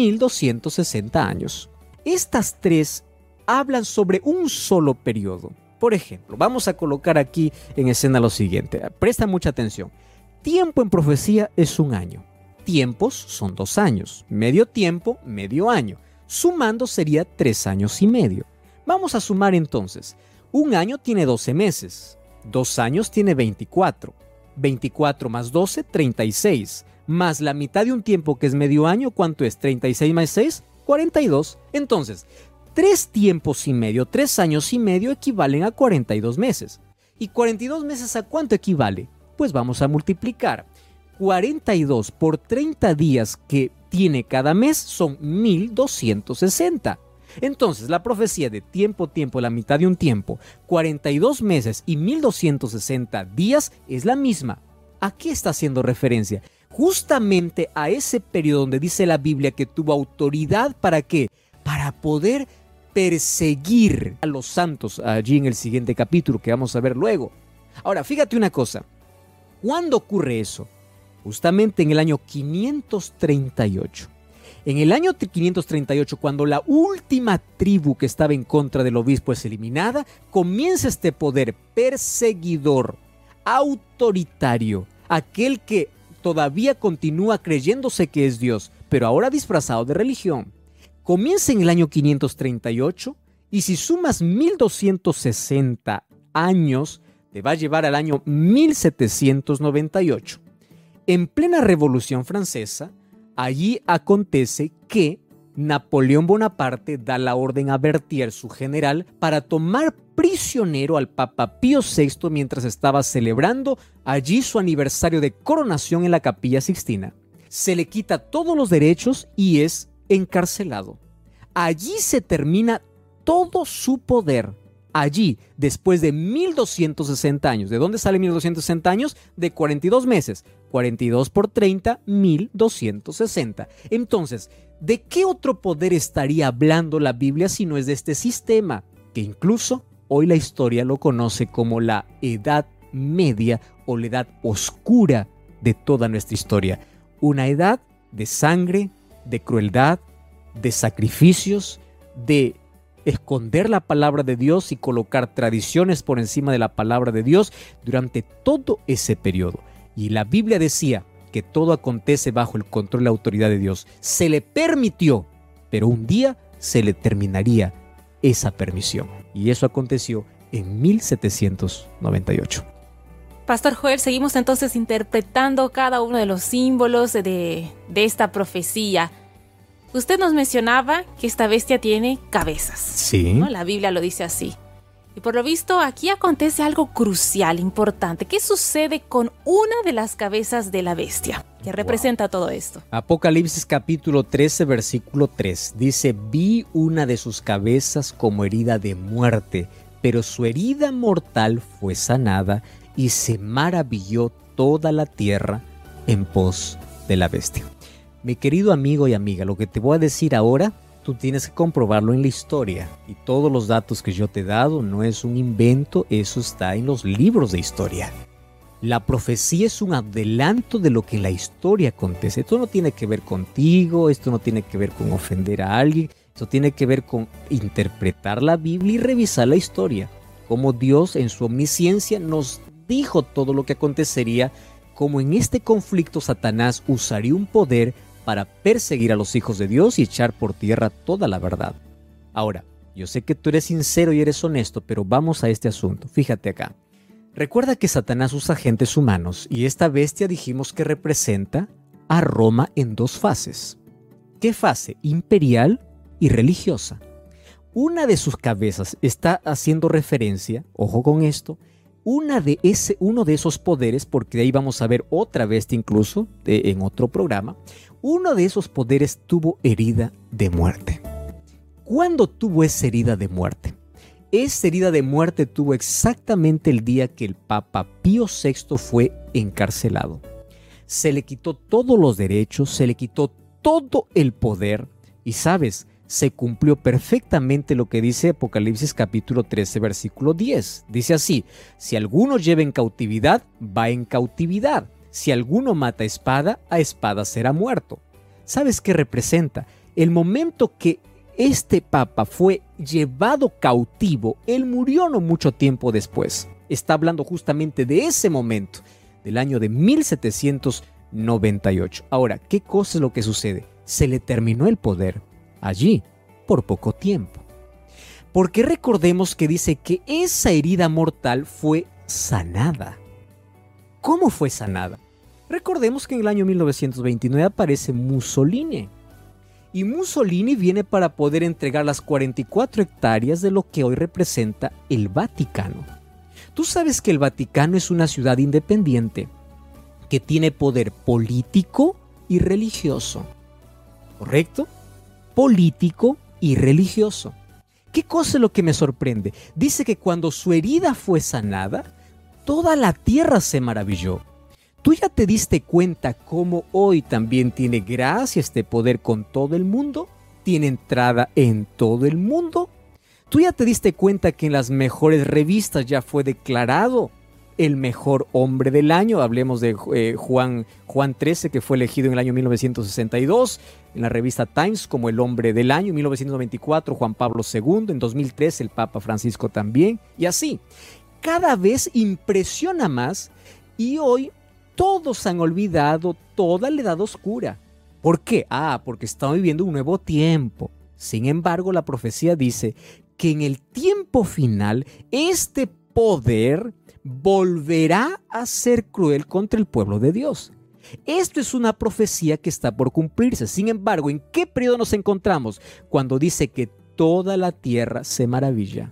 1260 años. Estas tres hablan sobre un solo periodo. Por ejemplo, vamos a colocar aquí en escena lo siguiente. Presta mucha atención. Tiempo en profecía es un año. Tiempos son 2 años. Medio tiempo, medio año. Sumando sería 3 años y medio. Vamos a sumar entonces. Un año tiene 12 meses. 2 años tiene 24. 24 más 12, 36. Más la mitad de un tiempo que es medio año, ¿cuánto es? 36 más 6, 42. Entonces, 3 tiempos y medio, 3 años y medio equivalen a 42 meses. ¿Y 42 meses a cuánto equivale? Pues vamos a multiplicar. 42 por 30 días que tiene cada mes son 1260. Entonces, la profecía de tiempo, la mitad de un tiempo, 42 meses y 1260 días es la misma. ¿A qué está haciendo referencia? Justamente a ese periodo donde dice la Biblia que tuvo autoridad, ¿para qué? Para poder perseguir a los santos, allí en el siguiente capítulo que vamos a ver luego. Ahora, fíjate una cosa. ¿Cuándo ocurre eso? Justamente en el año 538. En el año 538, cuando la última tribu que estaba en contra del obispo es eliminada, comienza este poder perseguidor, autoritario, aquel que todavía continúa creyéndose que es Dios, pero ahora disfrazado de religión. Comienza en el año 538 y si sumas 1260 años, te va a llevar al año 1798. En plena Revolución Francesa, allí acontece que Napoleón Bonaparte da la orden a Berthier, su general, para tomar prisionero al Papa Pío VI mientras estaba celebrando allí su aniversario de coronación en la Capilla Sixtina. Se le quita todos los derechos y es encarcelado. Allí se termina todo su poder. Allí, después de 1260 años. ¿De dónde sale 1260 años? De 42 meses. 42 por 30, 1260. Entonces, ¿de qué otro poder estaría hablando la Biblia si no es de este sistema? Que incluso hoy la historia lo conoce como la Edad Media o la Edad Oscura de toda nuestra historia. Una edad de sangre, de crueldad, de sacrificios, de esconder la palabra de Dios y colocar tradiciones por encima de la palabra de Dios durante todo ese periodo. Y la Biblia decía que todo acontece bajo el control y la autoridad de Dios. Se le permitió, pero un día se le terminaría esa permisión. Y eso aconteció en 1798. Pastor Joel, seguimos entonces interpretando cada uno de los símbolos de esta profecía. Usted nos mencionaba que esta bestia tiene cabezas. Sí. ¿No? La Biblia lo dice así. Y por lo visto aquí acontece algo crucial, importante. ¿Qué sucede con una de las cabezas de la bestia? ¿Qué representa todo esto? Apocalipsis capítulo 13, versículo 3. Dice, vi una de sus cabezas como herida de muerte, pero su herida mortal fue sanada y se maravilló toda la tierra en pos de la bestia. Mi querido amigo y amiga, lo que te voy a decir ahora, tú tienes que comprobarlo en la historia. Y todos los datos que yo te he dado no es un invento, eso está en los libros de historia. La profecía es un adelanto de lo que en la historia acontece. Esto no tiene que ver contigo, esto no tiene que ver con ofender a alguien, esto tiene que ver con interpretar la Biblia y revisar la historia. Como Dios en su omnisciencia nos dijo todo lo que acontecería, como en este conflicto Satanás usaría un poder para perseguir a los hijos de Dios y echar por tierra toda la verdad. Ahora, yo sé que tú eres sincero y eres honesto, pero vamos a este asunto. Fíjate acá. Recuerda que Satanás usa agentes humanos y esta bestia dijimos que representa a Roma en dos fases. ¿Qué fase? Imperial y religiosa. Una de sus cabezas está haciendo referencia, ojo con esto, uno de esos poderes, porque de ahí vamos a ver otra bestia incluso en otro programa. Uno de esos poderes tuvo herida de muerte. ¿Cuándo tuvo esa herida de muerte? Esa herida de muerte tuvo exactamente el día que el Papa Pío VI fue encarcelado. Se le quitó todos los derechos, se le quitó todo el poder y, ¿sabes?, se cumplió perfectamente lo que dice Apocalipsis capítulo 13, versículo 10. Dice así, si alguno lleva en cautividad, va en cautividad. Si alguno mata a espada será muerto. ¿Sabes qué representa? El momento que este papa fue llevado cautivo, él murió no mucho tiempo después. Está hablando justamente de ese momento, del año de 1798. Ahora, ¿qué cosa es lo que sucede? Se le terminó el poder allí por poco tiempo. Porque recordemos que dice que esa herida mortal fue sanada. ¿Cómo fue sanada? Recordemos que en el año 1929 aparece Mussolini. Y Mussolini viene para poder entregar las 44 hectáreas de lo que hoy representa el Vaticano. Tú sabes que el Vaticano es una ciudad independiente que tiene poder político y religioso. ¿Correcto? Político y religioso. ¿Qué cosa es lo que me sorprende? Dice que cuando su herida fue sanada, toda la tierra se maravilló. ¿Tú ya te diste cuenta cómo hoy también tiene gracia este poder con todo el mundo? ¿Tiene entrada en todo el mundo? ¿Tú ya te diste cuenta que en las mejores revistas ya fue declarado el mejor hombre del año? Hablemos de Juan XIII, que fue elegido en el año 1962, en la revista Times como el hombre del año. En 1994, Juan Pablo II. En 2003, el Papa Francisco también. Y así, cada vez impresiona más y hoy todos han olvidado toda la edad oscura. ¿Por qué? Porque estamos viviendo un nuevo tiempo. Sin embargo, la profecía dice que en el tiempo final este poder volverá a ser cruel contra el pueblo de Dios. Esto es una profecía que está por cumplirse. Sin embargo, ¿en qué periodo nos encontramos? Cuando dice que toda la tierra se maravilla.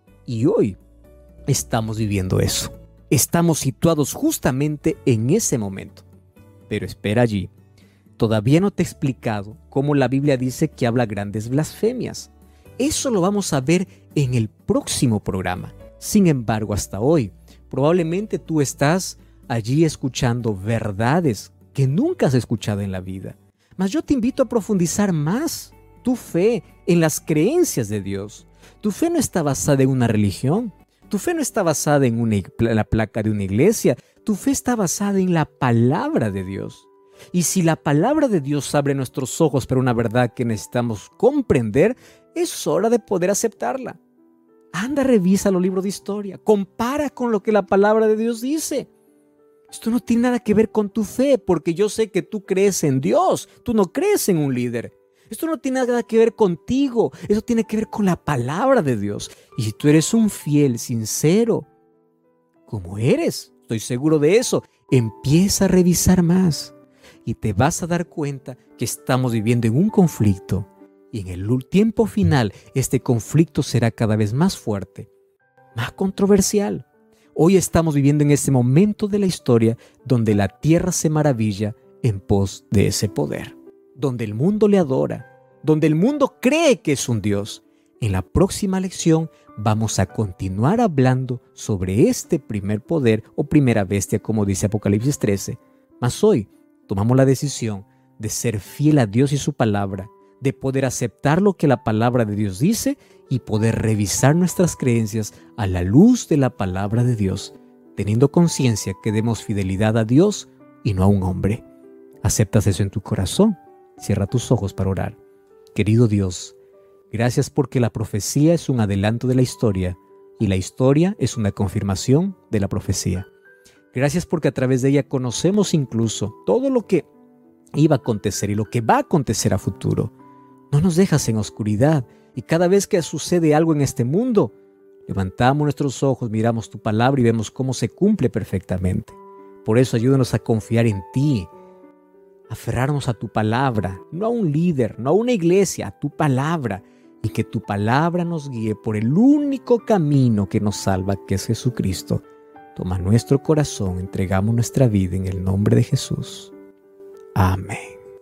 Y hoy estamos viviendo eso. Estamos situados justamente en ese momento. Pero espera allí. Todavía no te he explicado cómo la Biblia dice que habla grandes blasfemias. Eso lo vamos a ver en el próximo programa. Sin embargo, hasta hoy, probablemente tú estás allí escuchando verdades que nunca has escuchado en la vida. Mas yo te invito a profundizar más tu fe en las creencias de Dios. Tu fe no está basada en una religión. Tu fe no está basada en la placa de una iglesia. Tu fe está basada en la palabra de Dios. Y si la palabra de Dios abre nuestros ojos para una verdad que necesitamos comprender, es hora de poder aceptarla. Anda, revisa los libros de historia. Compara con lo que la palabra de Dios dice. Esto no tiene nada que ver con tu fe, porque yo sé que tú crees en Dios. Tú no crees en un líder. Esto no tiene nada que ver contigo. Eso tiene que ver con la palabra de Dios. Y si tú eres un fiel, sincero, como eres, estoy seguro de eso, empieza a revisar más. Y te vas a dar cuenta que estamos viviendo en un conflicto. Y en el tiempo final, este conflicto será cada vez más fuerte, más controversial. Hoy estamos viviendo en este momento de la historia donde la tierra se maravilla en pos de ese poder. Donde el mundo le adora, donde el mundo cree que es un Dios. En la próxima lección vamos a continuar hablando sobre este primer poder o primera bestia, como dice Apocalipsis 13. Mas hoy tomamos la decisión de ser fiel a Dios y su palabra, de poder aceptar lo que la palabra de Dios dice y poder revisar nuestras creencias a la luz de la palabra de Dios, teniendo conciencia que demos fidelidad a Dios y no a un hombre. ¿Aceptas eso en tu corazón? Cierra tus ojos para orar. Querido Dios, gracias porque la profecía es un adelanto de la historia y la historia es una confirmación de la profecía. Gracias porque a través de ella conocemos incluso todo lo que iba a acontecer y lo que va a acontecer a futuro. No nos dejas en oscuridad y cada vez que sucede algo en este mundo, levantamos nuestros ojos, miramos tu palabra y vemos cómo se cumple perfectamente. Por eso ayúdanos a confiar en ti, aferrarnos a tu palabra, no a un líder, no a una iglesia, a tu palabra, y que tu palabra nos guíe por el único camino que nos salva, que es Jesucristo. Toma nuestro corazón, entregamos nuestra vida en el nombre de Jesús. Amén.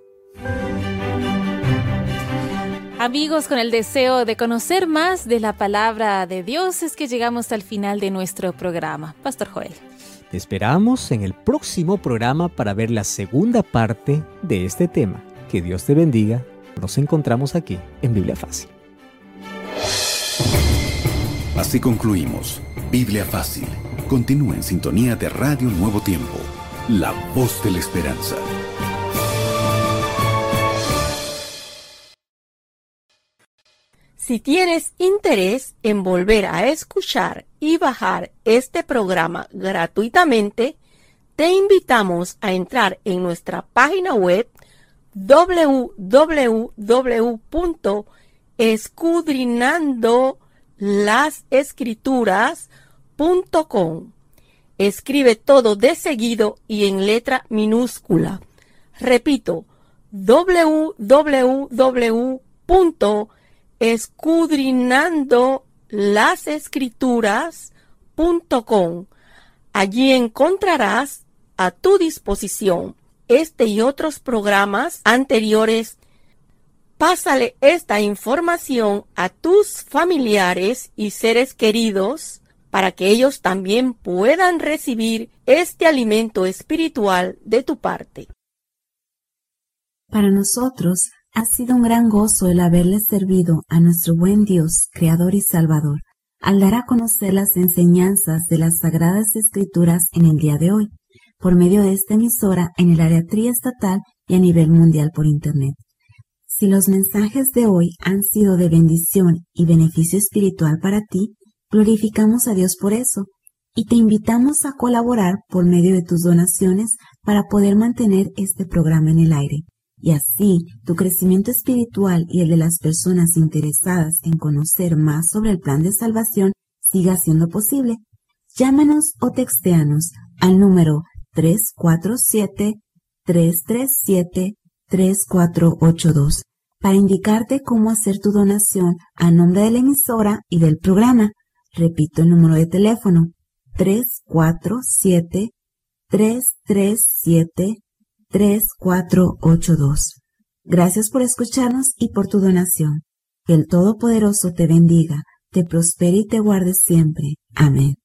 Amigos, con el deseo de conocer más de la palabra de Dios es que llegamos al final de nuestro programa. Pastor Joel. Te esperamos en el próximo programa para ver la segunda parte de este tema. Que Dios te bendiga. Nos encontramos aquí en Biblia Fácil. Así concluimos Biblia Fácil. Continúa en sintonía de Radio Nuevo Tiempo, la voz de la esperanza. Si tienes interés en volver a escuchar y bajar este programa gratuitamente, te invitamos a entrar en nuestra página web www.escudriñandolaescrituras.com. Escribe todo de seguido y en letra minúscula. Repito, www.escudriñandolasescrituras.com. Allí encontrarás a tu disposición este y otros programas anteriores. Pásale esta información a tus familiares y seres queridos para que ellos también puedan recibir este alimento espiritual de tu parte. Para nosotros ha sido un gran gozo el haberle servido a nuestro buen Dios, Creador y Salvador, al dar a conocer las enseñanzas de las Sagradas Escrituras en el día de hoy, por medio de esta emisora en el área triestatal y a nivel mundial por Internet. Si los mensajes de hoy han sido de bendición y beneficio espiritual para ti, glorificamos a Dios por eso y te invitamos a colaborar por medio de tus donaciones para poder mantener este programa en el aire. Y así, tu crecimiento espiritual y el de las personas interesadas en conocer más sobre el plan de salvación siga siendo posible. Llámanos o textéanos al número 347-337-3482 para indicarte cómo hacer tu donación a nombre de la emisora y del programa. Repito el número de teléfono, 347-337-3482. Gracias por escucharnos y por tu donación. Que el Todopoderoso te bendiga, te prospere y te guarde siempre. Amén.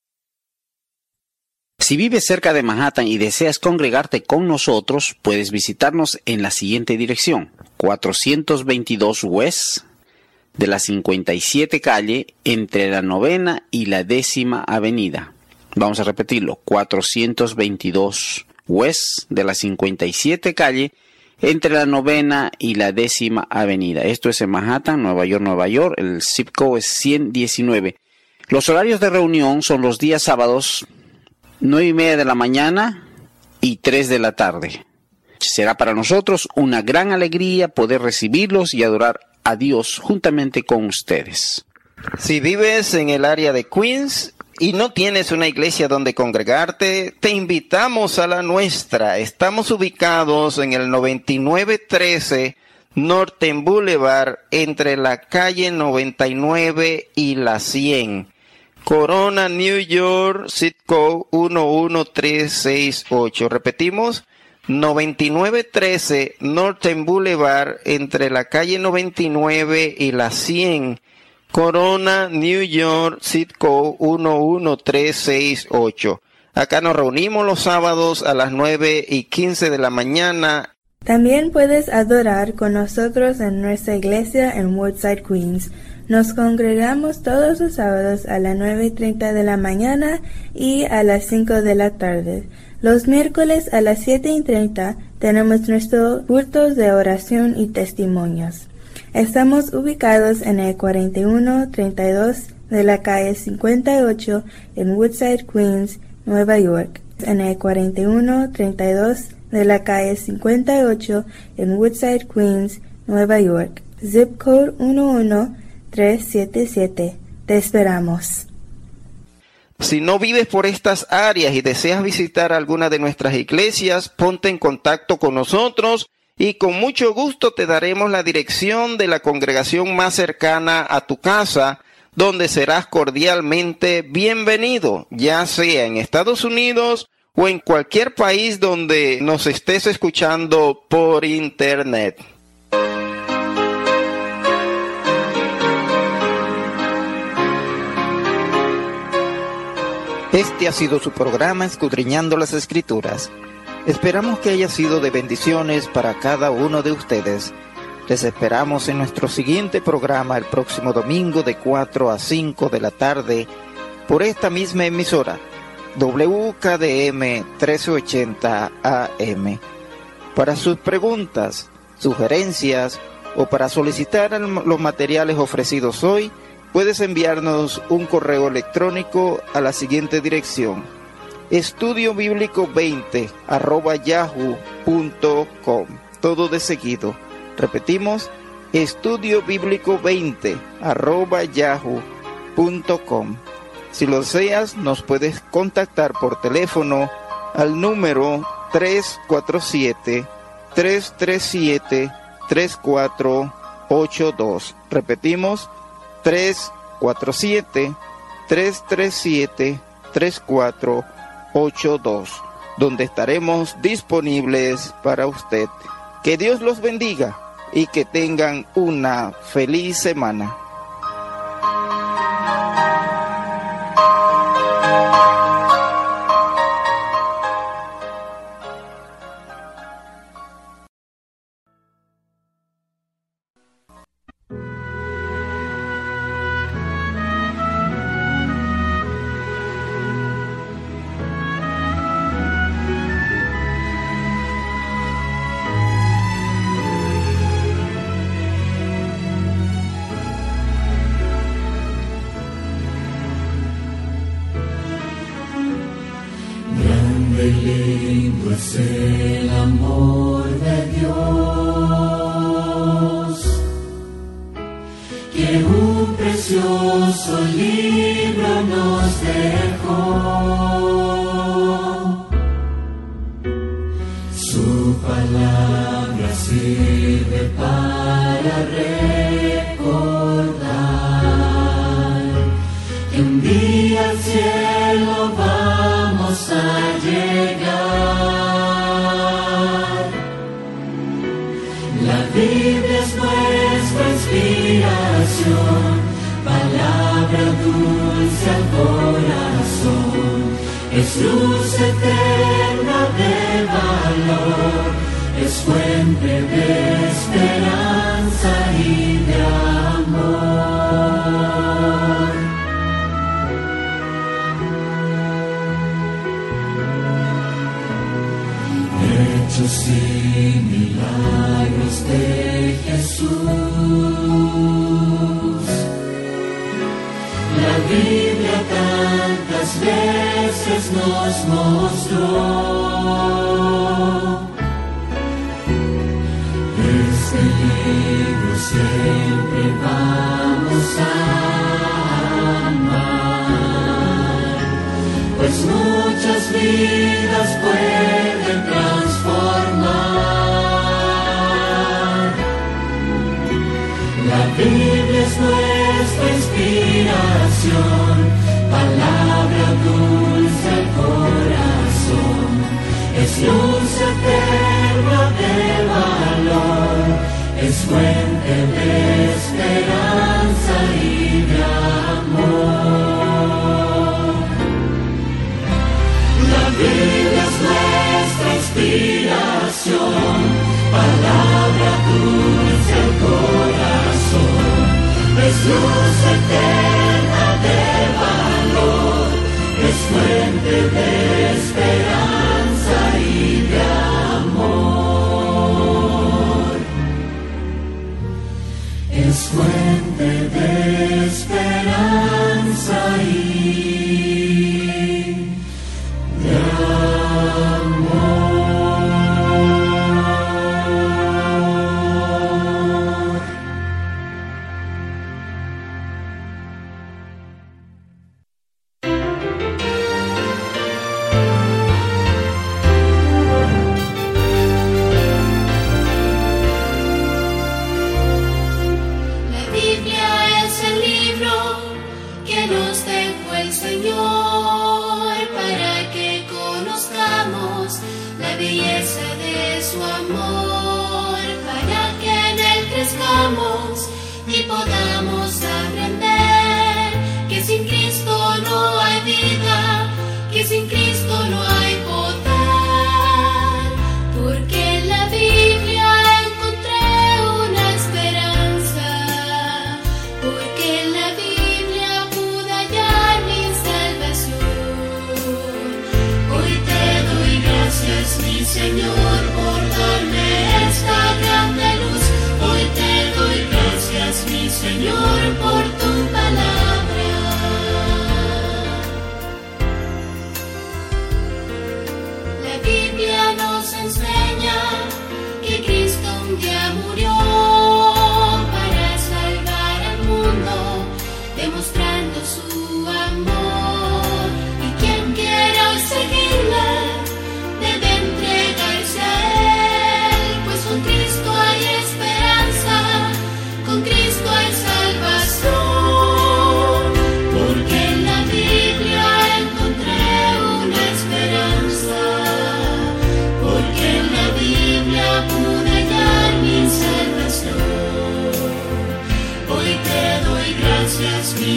Si vives cerca de Manhattan y deseas congregarte con nosotros, puedes visitarnos en la siguiente dirección: 422 West de la 57 calle, entre la 9ª y la 10ª avenida. Vamos a repetirlo: 422 West de la 57 calle, entre la 9ª y la 10ª avenida. Esto es en Manhattan, Nueva York. El zip code es 119. Los horarios de reunión son los días sábados, 9:30 de la mañana y 3 de la tarde. Será para nosotros una gran alegría poder recibirlos y adorar a Dios juntamente con ustedes. Si vives en el área de Queens y no tienes una iglesia donde congregarte, te invitamos a la nuestra. Estamos ubicados en el 9913 Norton Boulevard, entre la calle 99 y la 100. Corona, New York, zip code 11368. Repetimos, 9913 Norton Boulevard, entre la calle 99 y la 100. Corona, New York, zip code 11368. Acá nos reunimos los sábados a las 9:15 de la mañana. También puedes adorar con nosotros en nuestra iglesia en Woodside, Queens. Nos congregamos todos los sábados a las 9:30 de la mañana y a las 5 de la tarde. Los miércoles a las 7:30 tenemos nuestros cultos de oración y testimonios. Estamos ubicados en el 4132 de la calle 58 en Woodside, Queens, Nueva York. En el 4132 de la calle 58 en Woodside, Queens, Nueva York. Zip code 11377. Te esperamos. Si no vives por estas áreas y deseas visitar alguna de nuestras iglesias, ponte en contacto con nosotros y con mucho gusto te daremos la dirección de la congregación más cercana a tu casa, donde serás cordialmente bienvenido, ya sea en Estados Unidos o en cualquier país donde nos estés escuchando por Internet. Este ha sido su programa Escudriñando las Escrituras. Esperamos que haya sido de bendiciones para cada uno de ustedes. Les esperamos en nuestro siguiente programa el próximo domingo de 4 a 5 de la tarde por esta misma emisora, WKDM 1380 AM. Para sus preguntas, sugerencias o para solicitar los materiales ofrecidos hoy, puedes enviarnos un correo electrónico a la siguiente dirección: estudiobiblico20@yahoo.com. Todo de seguido. Repetimos, estudiobiblico20@yahoo.com. Si lo deseas, nos puedes contactar por teléfono al número 347-337-3482. Repetimos, 347-337-3482, donde estaremos disponibles para usted. Que Dios los bendiga y que tengan una feliz semana. Lindo es el amor de Dios, que un precioso libro nos dejó. Su palabra sirve para recordar que un día al cielo vamos a llegar. La Biblia es nuestra inspiración, palabra dulce al corazón, es luz eterna de valor, es fuente de esperanza y de amor. Hechos y milagros de Jesús, la Biblia tantas veces nos mostró. Este libro siempre vamos a amar, pues muchas vidas pueden transformar. La Biblia es nuestra inspiración, palabra dulce al corazón, es luz eterna de valor, es fuente de esperanza y de amor. La Biblia es nuestra inspiración, palabra dulce al corazón, es luz eterna de valor, es fuente de esperanza y de amor. Es fuente de esperanza y de amor. Y podamos aprender que sin Cristo no hay vida, que sin Cristo no hay poder, porque en la Biblia encontré una esperanza, porque en la Biblia pude hallar mi salvación. Hoy te doy gracias, mi Señor, por darme esta grande luz. Hoy te doy gracias, mi Señor, por tu palabra. La Biblia nos enseña que Cristo un día murió para salvar al mundo, demostrando su amor.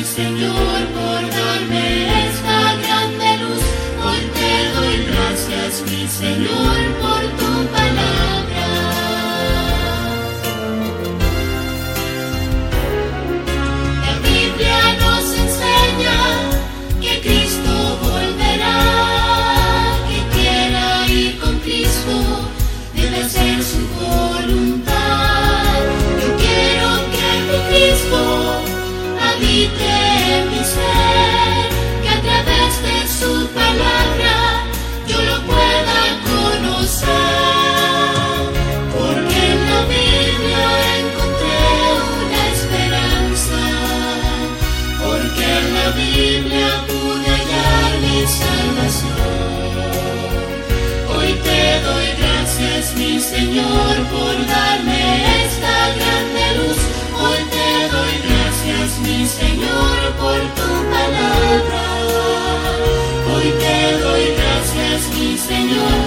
mi Señor, por darme esta grande luz. Hoy te doy gracias, mi Señor, por tu palabra. La Biblia nos enseña que Cristo volverá, que quiera ir con Cristo, debe hacer su voluntad. Yo quiero que mi Cristo habite en mi ser, que a través de su palabra yo lo pueda conocer, porque en la Biblia encontré una esperanza, porque en la Biblia pude hallar mi salvación. Hoy te doy gracias, mi Señor, por darme esta grande luz. Hoy te doy gracias, mi Señor, por tu palabra. Hoy te doy gracias, mi Señor,